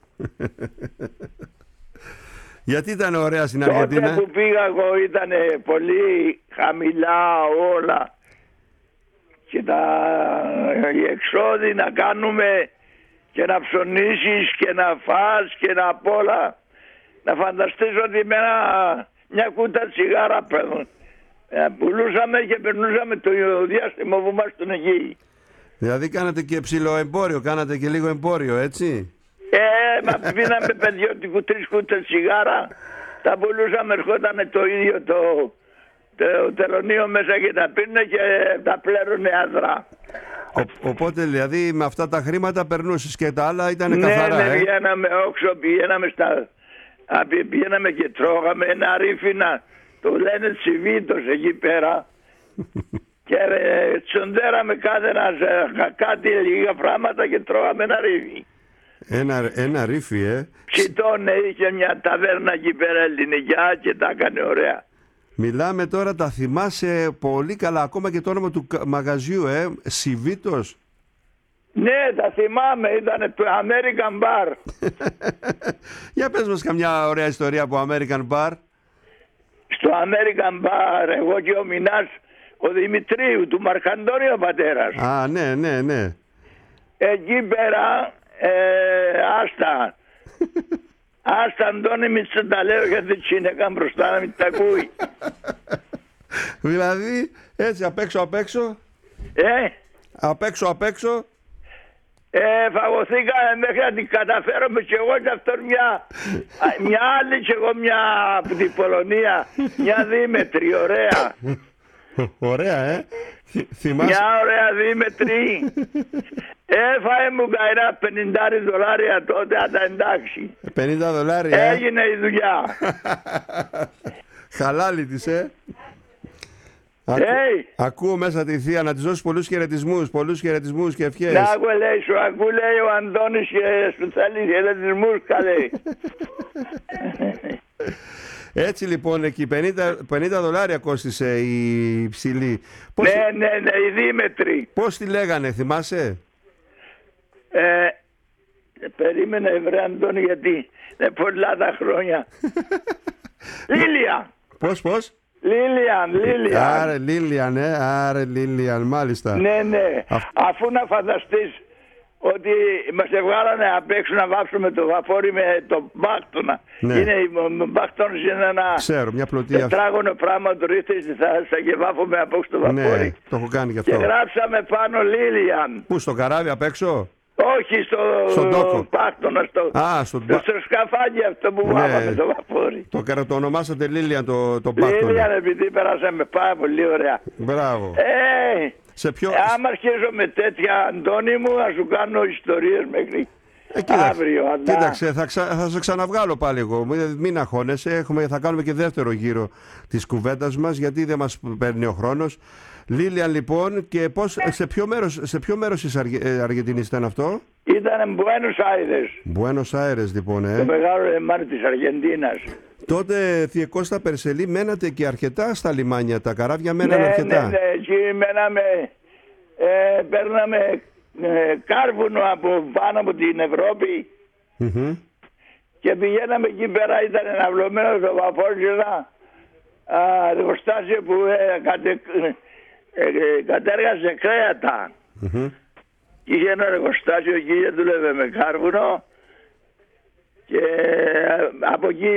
Γιατί ήταν ωραία στην Τότε Αργεντίνα? που πήγα εγώ ήταν πολύ χαμηλά όλα και τα οι εξόδοι να κάνουμε και να ψωνίσεις και να φας και να απ' όλα. Να φανταστείς ότι με ένα, μια κούτα τσιγάρα παίρνουν. Ε, πουλούσαμε και περνούσαμε το διάστημα που ήμασταν εκεί. Δηλαδή κάνατε και ψιλοεμπόριο, κάνατε και λίγο εμπόριο, έτσι? Ε, μα πίναμε παιδιώτικου τρεις κούτες τσιγάρα, τα πουλούσαμε, ερχόταν το ίδιο το, το τελωνίο μέσα και τα πίνε και τα πλέρουνε αδρά. Ο, οπότε δηλαδή με αυτά τα χρήματα περνούσες και τα άλλα ήταν Ναι, καθαρά, ναι, ε? πηγαίναμε όξο, πηγαίναμε στα... α, πη- πηγαίναμε και τρώγαμε ένα ρίφινα, το λένε τσιβίτος εκεί πέρα. Και ε, τσοντέραμε κάθε ένα, ε, κάτι λίγα πράγματα και τρώγαμε ένα ρίφι. Ένα, ένα ρίφι, ε. Ψητώνε, είχε μια ταβέρνα εκεί πέρα ελληνικιά και τα έκανε ωραία. Μιλάμε τώρα, τα θυμάσαι πολύ καλά, ακόμα και το όνομα του κα- μαγαζιού, ε. Σιβίτος. Ναι, τα θυμάμαι, ήταν το American Bar. Για πες μας καμιά ωραία ιστορία από American Bar. Στο American Bar, εγώ και ο Μινάς, ο Δημητρίου, του Μαρκαντώνη ο πατέρας. Α, ναι, ναι, ναι. Εκεί πέρα, ε, άστα, Άστα Αντώνη μη σου τα λέω γιατί τσίνεκα μπροστά να μην τα ακούει. Δηλαδή έτσι απ' έξω απ' έξω. Ε, Απ' έξω απ' έξω. ε, φαγωθήκαμε μέχρι να την καταφέρουμε και εγώ και αυτό μια, μια άλλη και εγώ μια από την Πολωνία, μια δίμετρη, ωραία. Ωραία, ε. Θυ- Θυμάσαι. Μια ωραία δίμετρη. Έφαε μου καηρά πενήντα δολάρια τότε, αν τα εντάξει. πενήντα δολάρια. ε. Έγινε η δουλειά. Χαλάλι της, ε. Ακού- Hey. Ακούω μέσα τη θεία να της δώσει πολλούς χαιρετισμούς, πολλούς χαιρετισμούς και ευχές. Να ακού λέει, σου ακού λέει ο Αντώνης και σου θέλει χαιρετισμούς καλέ. Έτσι λοιπόν εκεί πενήντα, πενήντα δολάρια κόστισε η ψηλή. Πώς, Ναι, ναι, ναι, η δίμετρη. πώς τη λέγανε, θυμάσαι? Ε, περίμενε βρε Αντώνη γιατί είναι πολλά τα χρόνια. Λίλια. Πώς, πώς? Λίλιαν, Λίλιαν. Άρε Λίλιαν, ε, άρε Λίλιαν, μάλιστα. Ναι, ναι. Αυ- Αφού να φανταστείς ότι μας εβγάλανε απ' έξω να βάψουμε το βαφόρι με το μπάκτονα. Ναι. Είναι, ο μπάκτονας είναι ένα Ξέρω, μια πλωτή. αυ- τετράγωνο πράγμα, το ρίχνεις στη θάλασσα και βάφουμε απ' έξω το Ναι, βαφόρι. το έχω κάνει γι' Και αυτό. γράψαμε πάνω Λίλιαν. Πού, στο καράβι απ' έξω? Όχι στο Στον τόκο. πάκτονα, στο, Α, στον στο, πα- στο σκαφάκι αυτό που Ναι. βάφαμε το βαφόρι. Το, καρα- το ονομάσατε Λίλιαν το, το μπάκτονα. Λίλιαν επειδή περάσαμε πάρα πολύ ωραία. Μπράβο. Ε, Σε ποιο... άμα αρχίζω με τέτοια Αντώνη μου να σου κάνω ιστορίες μέχρι Ε, κοίταξε, αύριο. Αλλά... κοίταξε θα, ξα... θα σε ξαναβγάλω πάλι εγώ. Μην, μην αγχώνεσαι. Έχουμε... Θα κάνουμε και δεύτερο γύρο της κουβέντας μας γιατί δεν μας παίρνει ο χρόνος. Λίλιαν λοιπόν, και πώς, σε ποιο μέρος, σε ποιο μέρος της Αργε... ε, Αργεντινής ήταν αυτό? Ήταν Buenos Aires, Μπουένος Άιρες λοιπόν, το ε. μεγάλο λιμάνι της Αργεντίνας. Τότε, Θεία Κώστα Περσελή, μένατε και αρκετά στα λιμάνια. Τα καράβια μέναν Ναι, αρκετά. ναι, ναι, εκεί μέναμε, ε, παίρναμε ε, κάρβουνο από πάνω από την Ευρώπη Μμμ. και πηγαίναμε εκεί πέρα, ήταν εναυλωμένο το βαφόρι και ένα α, εργοστάσιο που ε, κατε, ε, ε, κατέργασε κρέατα. Μμμ. Είχε ένα εργοστάσιο εκεί και δούλευε με κάρβουνο και ε, από εκεί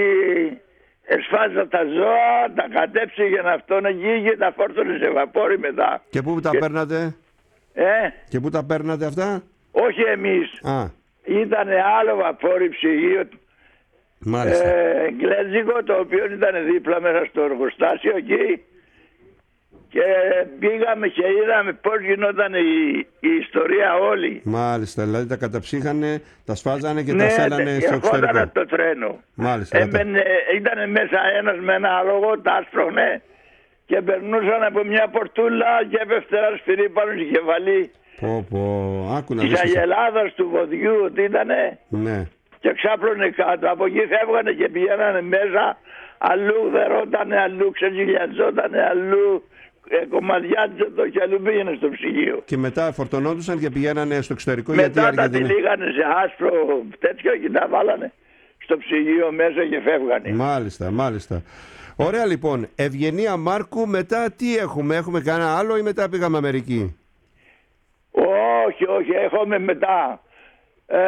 εσφάζα τα ζώα, τα κατέψυγε αυτόν εκεί και τα φόρτωνε σε βαπόρι μετά. Και πού τα Και- παίρνατε? Ε, Και πού τα παίρνατε αυτά? όχι εμείς. Α, Ήταν άλλο βαπόρι ψυγείο μάλιστα. ε, εγγλέζικο, το οποίο ήταν δίπλα μέσα στο εργοστάσιο εκεί και πήγαμε και είδαμε πώς γινόταν η, η ιστορία όλη. Μάλιστα, δηλαδή τα καταψύχανε, τα σφάζανε και τα Ναι, στέλνανε στο ερχόταν εξωτερικό. το τρένο. Μάλιστα. Έμπαινε, ήταν μέσα ένας με ένα άλογο, τα άσπρωχνε και περνούσαν από μια πορτούλα και έπεφτε ένα σφυρί πάνω στη κεφαλή Πω πω, άκου να της δεις. αγελάδας του βοδιού ότι ήτανε Ναι. και ξάπλωνε κάτω. Από εκεί φεύγανε και πηγαίνανε μέσα, αλλού δερότανε, αλλού ξεγιλιαζότανε, αλλού ε, κομμαδιάτζοτο και αλλού πήγαινε στο ψυγείο. Και μετά φορτωνόντουσαν και πηγαίνανε στο εξωτερικό γιατί η Μετά τα Αργεντινή. τυλίγανε σε άσπρο τέτοιο και τα βάλανε στο ψυγείο μέσα και φεύγανε. Μάλιστα, μάλιστα. Ωραία λοιπόν, Ευγενία Μάρκου, μετά τι έχουμε, έχουμε κανένα άλλο ή μετά πήγαμε Αμερική? Όχι, όχι, έχουμε μετά. Ε,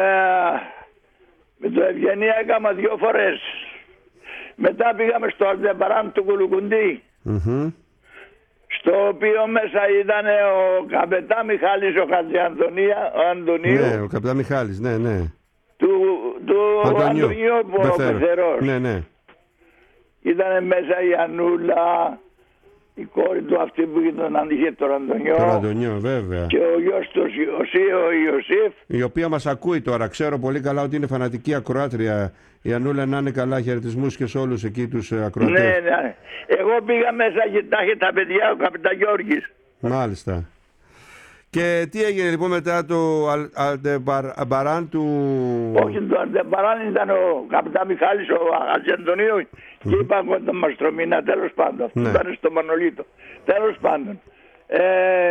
με το Ευγενία έκανα δύο φορές. Μετά πήγαμε στο Αλτεμπαράν του Κουλουκουντή, Μμμ. στο οποίο μέσα ήταν ο καπετά Μιχάλης ο Χατζιαντονία, ο Αντωνίου, Ναι, ο καπιτάν Μιχάλης, ναι, ναι. του, του Αντωνίου, Αντωνίου ο Μπεθέρο. Πεθερός. Ναι, ναι. Ήταν μέσα η Ανούλα, η κόρη του αυτή που ήταν αν είχε τον Αντωνιό, Τον Αντωνιό, βέβαια. και ο γιος του Ιωσή, ο Ιωσήφ. Η οποία μας ακούει τώρα. Ξέρω πολύ καλά ότι είναι φανατική ακροάτρια. Η Ανούλα να είναι καλά. Χαιρετισμούς και σε όλους εκεί τους ε, ακροατές. Ναι, ναι. Εγώ πήγα μέσα και τα είχε τα παιδιά ο καπιτάν Γιώργης. Μάλιστα. Και τι έγινε λοιπόν μετά το Αλτεμπαράν του... Όχι, το Αντεμπαράν ήταν ο καπιτάν Μιχάλης, ο Ατζεντονίου και είπα εγώ τον Μαστρομίνα, τέλος πάντων. Ναι. Ήταν στο Μανολίτο. Τέλος πάντων. Ε,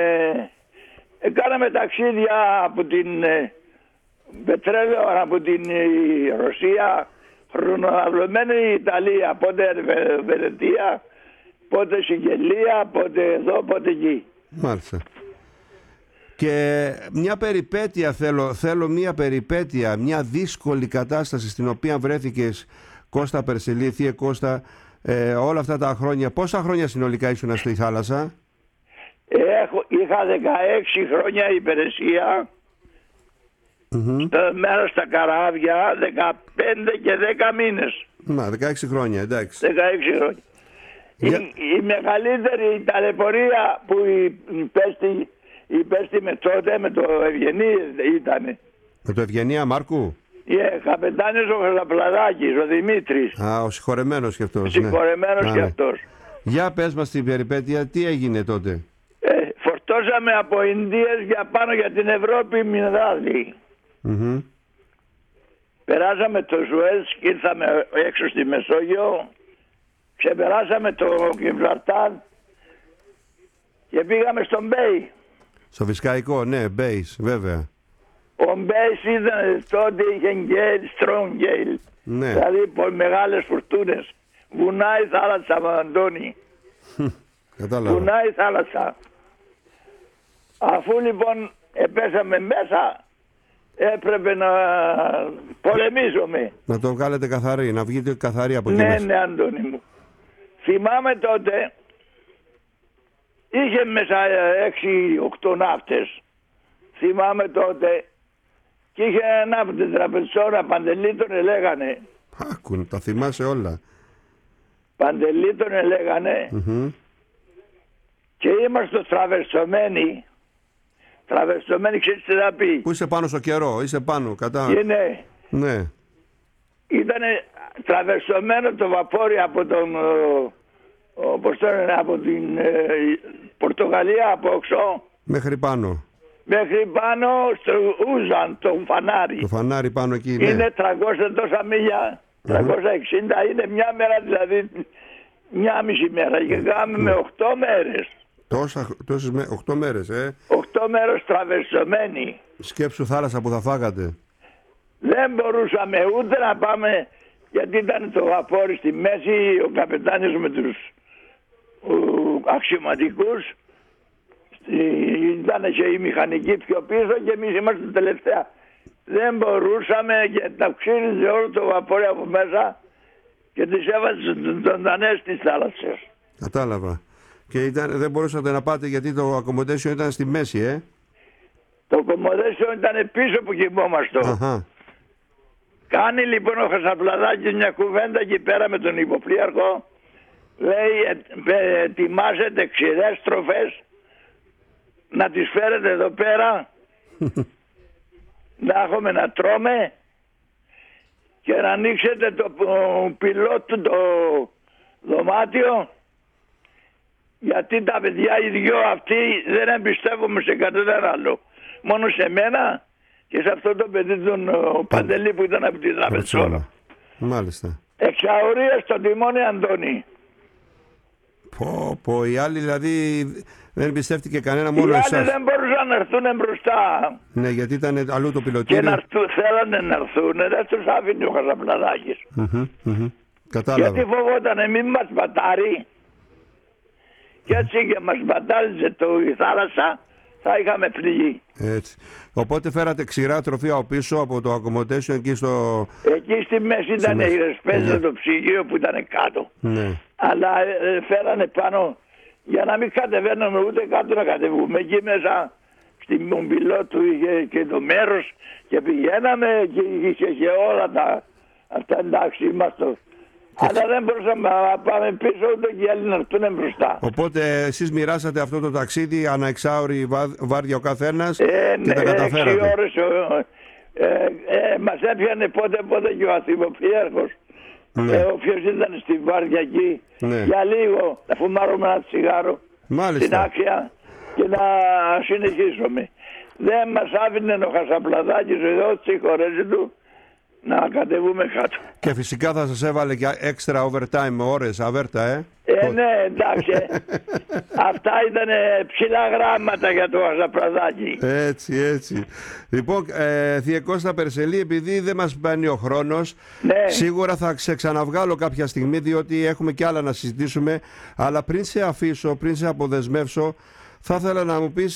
ε, κάναμε ταξίδια από την ε, πετρέλαιο, από την ε, Ρωσία, χρονοαυλωμένη η Ιταλία, πότε Βε- Βενετία, πότε Σικελία, πότε εδώ, πότε εκεί. Μάλιστα. Και μια περιπέτεια θέλω, θέλω μια περιπέτεια, μια δύσκολη κατάσταση στην οποία βρέθηκες, Κώστα Περσελή, Θεία Κώστα, ε, όλα αυτά τα χρόνια. Πόσα χρόνια συνολικά ήσουν στη θάλασσα? Έχω, είχα δεκαέξι χρόνια υπηρεσία, mm-hmm. στο μέρος στα καράβια, δεκαπέντε και δέκα μήνες. Να, δεκαέξι χρόνια, εντάξει. δεκαέξι χρόνια. Για... Η, η μεγαλύτερη ταλαιπωρία που υπέστη, υπέστη με τότε, με το Ευγενή ήταν. Με το Ευγενία Μάρκου? Yeah, καπετάνιος ο Χαζαπλαδάκης, ο Δημήτρης. Α, ο συγχωρεμένος και αυτός. Συγχωρεμένος ναι. και ναι. αυτός. Για πες μας την περιπέτεια, τι έγινε τότε? Ε, φορτώσαμε από Ινδίες για πάνω για την Ευρώπη μηνδάδι. Mm-hmm. Περάσαμε το Σουέζ και ήρθαμε έξω στη Μεσόγειο. Ξεπεράσαμε το Γιβραλτάρ και πήγαμε στον Μπέι. Στο Βυσκαϊκό, ναι, Μπέις, βέβαια. Ο Μπέις ήταν τότε, είχε γκέιλ, strong γκέιλ. Ναι. Δηλαδή πολύ μεγάλες φουρτούνες. Βουνάει θάλασσα, Αντώνη. Κατάλαβα. Βουνάει θάλασσα. Αφού λοιπόν επέσαμε μέσα, έπρεπε να πολεμήσουμε. Να το βγάλετε καθαρή, να βγείτε καθαρή από εκεί Ναι, μέσα. ναι, Αντώνη μου. Θυμάμαι τότε, είχε μέσα έξι οκτώ ναύτες. Θυμάμαι τότε και είχε ένα από την τραπεζόρα, Παντελή τον ελέγανε. Άκουν, τα θυμάσαι όλα. Παντελή τον ελέγανε Mm-hmm. και είμαστε τραβερσωμένοι. Τραβερσωμένοι, ξέρεις τι θα πει? Πού είσαι πάνω στο καιρό, είσαι πάνω, κατά... Είναι, Ναι. ήταν τραβερσωμένο το βαπόρι από τον, όπως το λένε, από την ε, Πορτογαλία απόξω. Μέχρι πάνω. Μέχρι πάνω στο Ούζαν, το φανάρι. Το φανάρι πάνω εκεί, ναι. Είναι τριακόσια τόσα μίλια, τριακόσια εξήντα, mm-hmm. είναι μια μέρα δηλαδή, μια μισή μέρα και κάνουμε mm-hmm. οκτώ μέρες. Τόσα, τόσες με, οχτώ μέρες, ε. Οκτώ μέρες τραβερσωμένοι. Σκέψου θάλασσα που θα φάγατε. Δεν μπορούσαμε ούτε να πάμε, γιατί ήταν το βαπόρι στη μέση, ο καπετάνιος με τους ο, αξιωματικούς, ήταν και οι μηχανικοί πιο πίσω και εμείς είμαστε τελευταία. Δεν μπορούσαμε και τα ξύριζε όλο το βαπόρι από μέσα και τις έβαζε ζωντανές στις θάλασσες. Κατάλαβα. Και ήταν, δεν μπορούσατε να πάτε γιατί το accommodation ήταν στη μέση, ε. Το accommodation ήταν πίσω που κοιμόμαστε. Αχα. Κάνει λοιπόν ο Χασαπλαδάκης μια κουβέντα εκεί πέρα με τον υποπλήρχο. Λέει ε, ετοιμάζετε ξηρές τροφές να τις φέρετε εδώ πέρα να έχουμε να τρώμε και να ανοίξετε το πιλότου το δωμάτιο, γιατί τα παιδιά οι δυο αυτοί δεν εμπιστεύομαι σε κανέναν άλλο, μόνο σε μένα και σε αυτό το παιδί τον Παντελή που ήταν από την τραπεζόρα. Μάλιστα. Εξαωρία στο τιμόνι, Αντώνη. Πω πω, οι άλλοι δηλαδή δεν εμπιστεύτηκε κανένα, μόνο εσάς. Οι άλλοι δεν μπορούσαν να έρθουν μπροστά. Ναι, γιατί ήταν αλλού το πιλωτήριο. Και να έρθουν, θέλανε να έρθουν, δεν τους άφηνε ο Χασαπλαδάκης. Mm-hmm, mm-hmm. Κατάλαβα. Γιατί φοβόταν μην μας μπατάρει. Και έτσι και μας μπατάριζε το, η θάλασσα, θα είχαμε πληγεί. Έτσι. Οπότε φέρατε ξηρά τροφή από πίσω από το accommodation εκεί στο... Εκεί στη μέση ήταν η ρεσπέζα, το ψυγείο που ήταν κάτω. Ναι. Αλλά ε, φέρανε πάνω για να μην κατεβαίνουμε ούτε κάτω να κατεβούμε. Εκεί μέσα στην μομπιλό του είχε και το μέρος και πηγαίναμε και είχε και όλα τα... Αυτά εντάξει είμαστε. Αλλά δεν μπορούσαμε να πάμε πίσω ούτε και οι άλλοι να έρθουν μπροστά. Οπότε εσείς μοιράσατε αυτό το ταξίδι αναεξάωρη βάρδια ο καθένας ε, και τα καταφέρατε. Έξι ώρες ε, ε, μας έπιανε πότε πότε και ο αθυμοφύαρχος. Ναι. Ε, όποιος ήταν στη βάρδια εκεί, ναι. για λίγο να φουμάρουμε ένα τσιγάρο. Μάλιστα. Στην άκρια και να συνεχίσουμε. Δεν μας άφηνε ο Χασαπλαδάκης εδώ στη χωρέση του να κατεβούμε κάτω. Και φυσικά θα σας έβαλε και extra overtime ώρες αβέρτα, ε. Ε, ναι, εντάξει. Αυτά ήταν ψηλά γράμματα για το Χασαπλαδάκη. Έτσι, έτσι. Λοιπόν, ε, Θεία Κώστα Περσελή, επειδή δεν μας μπαίνει ο χρόνος, ναι. Σίγουρα θα σε ξαναβγάλω κάποια στιγμή, διότι έχουμε και άλλα να συζητήσουμε. Αλλά πριν σε αφήσω, πριν σε αποδεσμεύσω, θα ήθελα να μου πεις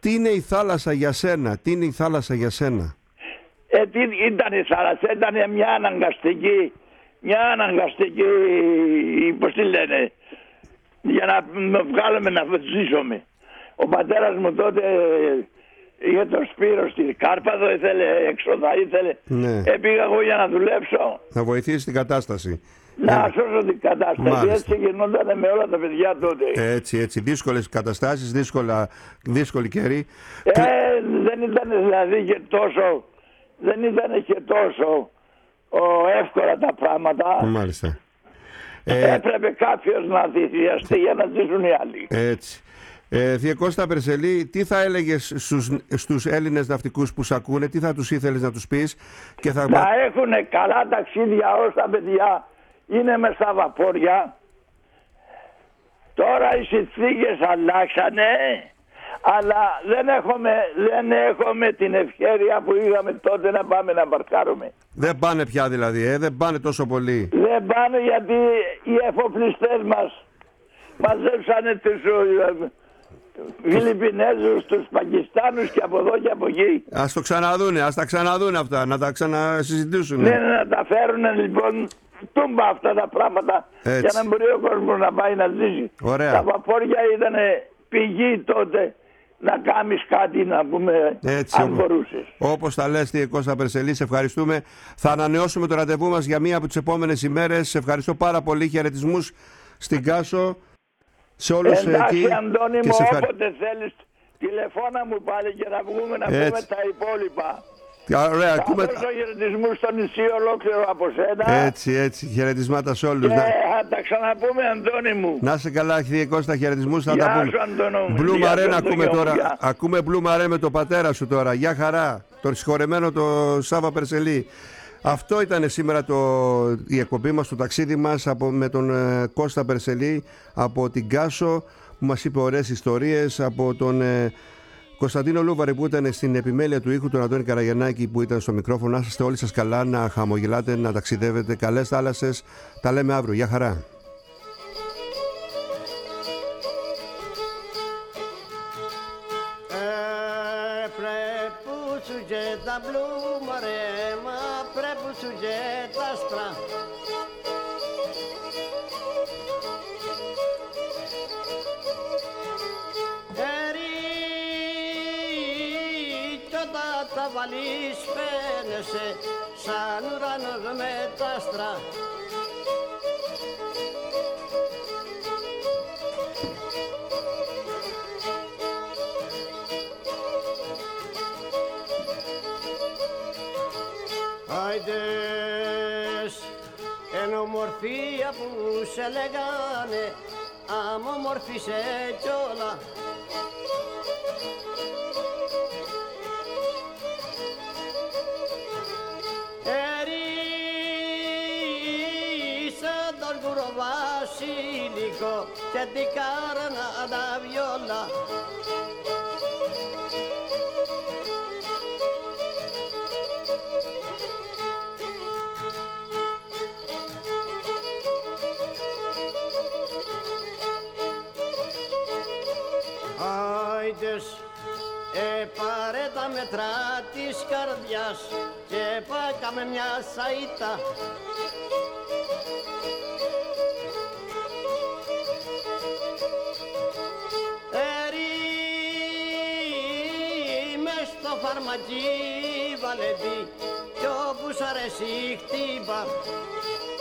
Τι είναι η θάλασσα για σένα, τι είναι η θάλασσα για σένα? Ε, τι ήταν η θάλασσα, ήταν μια αναγκαστική, μια αναγκαστική, πώς τη λένε, για να με βγάλουμε να ζήσουμε. Ο πατέρας μου τότε είχε το Σπύρο στη Κάρπαδο, ήθελε έξοδα, ήθελε. Ναι. Ε, πήγα εγώ για να δουλέψω. Να βοηθήσει την κατάσταση. Να Ε, σώσω την κατάσταση. Μάλιστα. Έτσι γινόταν με όλα τα παιδιά τότε. Έτσι, έτσι. Δύσκολες καταστάσεις, δύσκολα, δύσκολη καιρή. Ε, δεν ήταν δηλαδή και τόσο, δεν ήταν και τόσο ο, εύκολα τα πράγματα. Μάλιστα. Ε, Έπρεπε κάποιος να θυσιαστεί για να ζήσουν οι άλλοι. έτσι. Ε, Θεία Κώστα Περσελή, τι θα έλεγες στους, στους Έλληνες ναυτικούς που σ' ακούνε, τι θα τους ήθελες να τους πεις? Και θα... Να έχουν καλά ταξίδια όσα παιδιά είναι μες στα βαπόρια. Τώρα οι συνθήκες αλλάξανε, αλλά δεν έχουμε, δεν έχουμε την ευκαιρία που είχαμε τότε να πάμε να μπαρκάρουμε. Δεν πάνε πια δηλαδή, ε, δεν πάνε τόσο πολύ. Δεν πάνε γιατί οι εφοπλιστές μας μαζέψανε τους Φιλιππινέζους, τους Πακιστάνους και από εδώ και από εκεί. Ας το ξαναδούνε, ας τα ξαναδούνε αυτά, να τα ξανασυζητήσουν. Ναι, να τα φέρουν λοιπόν τούμπα αυτά τα πράγματα. Έτσι. Για να μπορεί ο κόσμος να πάει να ζήσει. Ωραία. Τα βαπόρια ήταν πηγή τότε να κάνεις κάτι, να πούμε, Έτσι, αν όπως- μπορούσες. Όπως τα λες, Θεία Κώστα Περσελή, σε ευχαριστούμε. Θα ανανεώσουμε το ραντεβού μας για μία από τις επόμενες ημέρες. Σε ευχαριστώ πάρα πολύ. Χαιρετισμούς στην Κάσο, σε όλους Εντάξει, εκεί. Αντώνη και μου, σε ευχαρι- όποτε θέλεις τηλεφώνα μου πάλι και να βγούμε να Έτσι. πούμε τα υπόλοιπα. Ωραία, Θα ακούμε... δώσω χαιρετισμούς στο νησί ολόκληρο από σένα. Έτσι, έτσι. Χαιρετισμάτα σε όλους. Και Να... θα τα ξαναπούμε, Αντώνη μου. να είσαι καλά, Θεία Κώστα, χαιρετισμούς. Θα Γεια τα πούμε. σου, Αντώνο μου. Blue Γεια σου, Marine Αντώνιο ακούμε μου, τώρα. γεια. Ακούμε Blue Marine με τον πατέρα σου τώρα. Γεια χαρά. Τον συγχωρεμένο το Σάβα Περσελή. Αυτό ήταν σήμερα το, η εκπομπή μας, το ταξίδι μας από, με τον ε, Κώστα Περσελή από την Κάσο, που μας είπε ωραίες ιστορίες, από τον ε, Κωνσταντίνο Λούβαρη που ήταν στην επιμέλεια του ήχου, τον Αντώνη Καραγιαννάκη που ήταν στο μικρόφωνο. Να είστε όλοι σας καλά, να χαμογελάτε, να ταξιδεύετε. Καλές θάλασσες. Τα λέμε αύριο. Γεια χαρά. Ε, πρέπει σου και τα μπλούμα ρε, μα πρέπει σου και τα άστρα. Ερή, κι όταν τα βάλεις φαίνεσαι σαν ουρανός με τα άστρα. Άιντες, εν ομορφία που σε λέγανε, άμα ομορφήσε κιόλα. Ερίσα τον κουροβασίλικο και την κάρανα τα βιόλα. Άιντες, ε, πάρε τα μέτρα της καρδιάς και πάκαμε μια σαΐτα. Ερή, μες στο φαρμακί βάλε τι κι όπου σ' αρέσει χτύπα.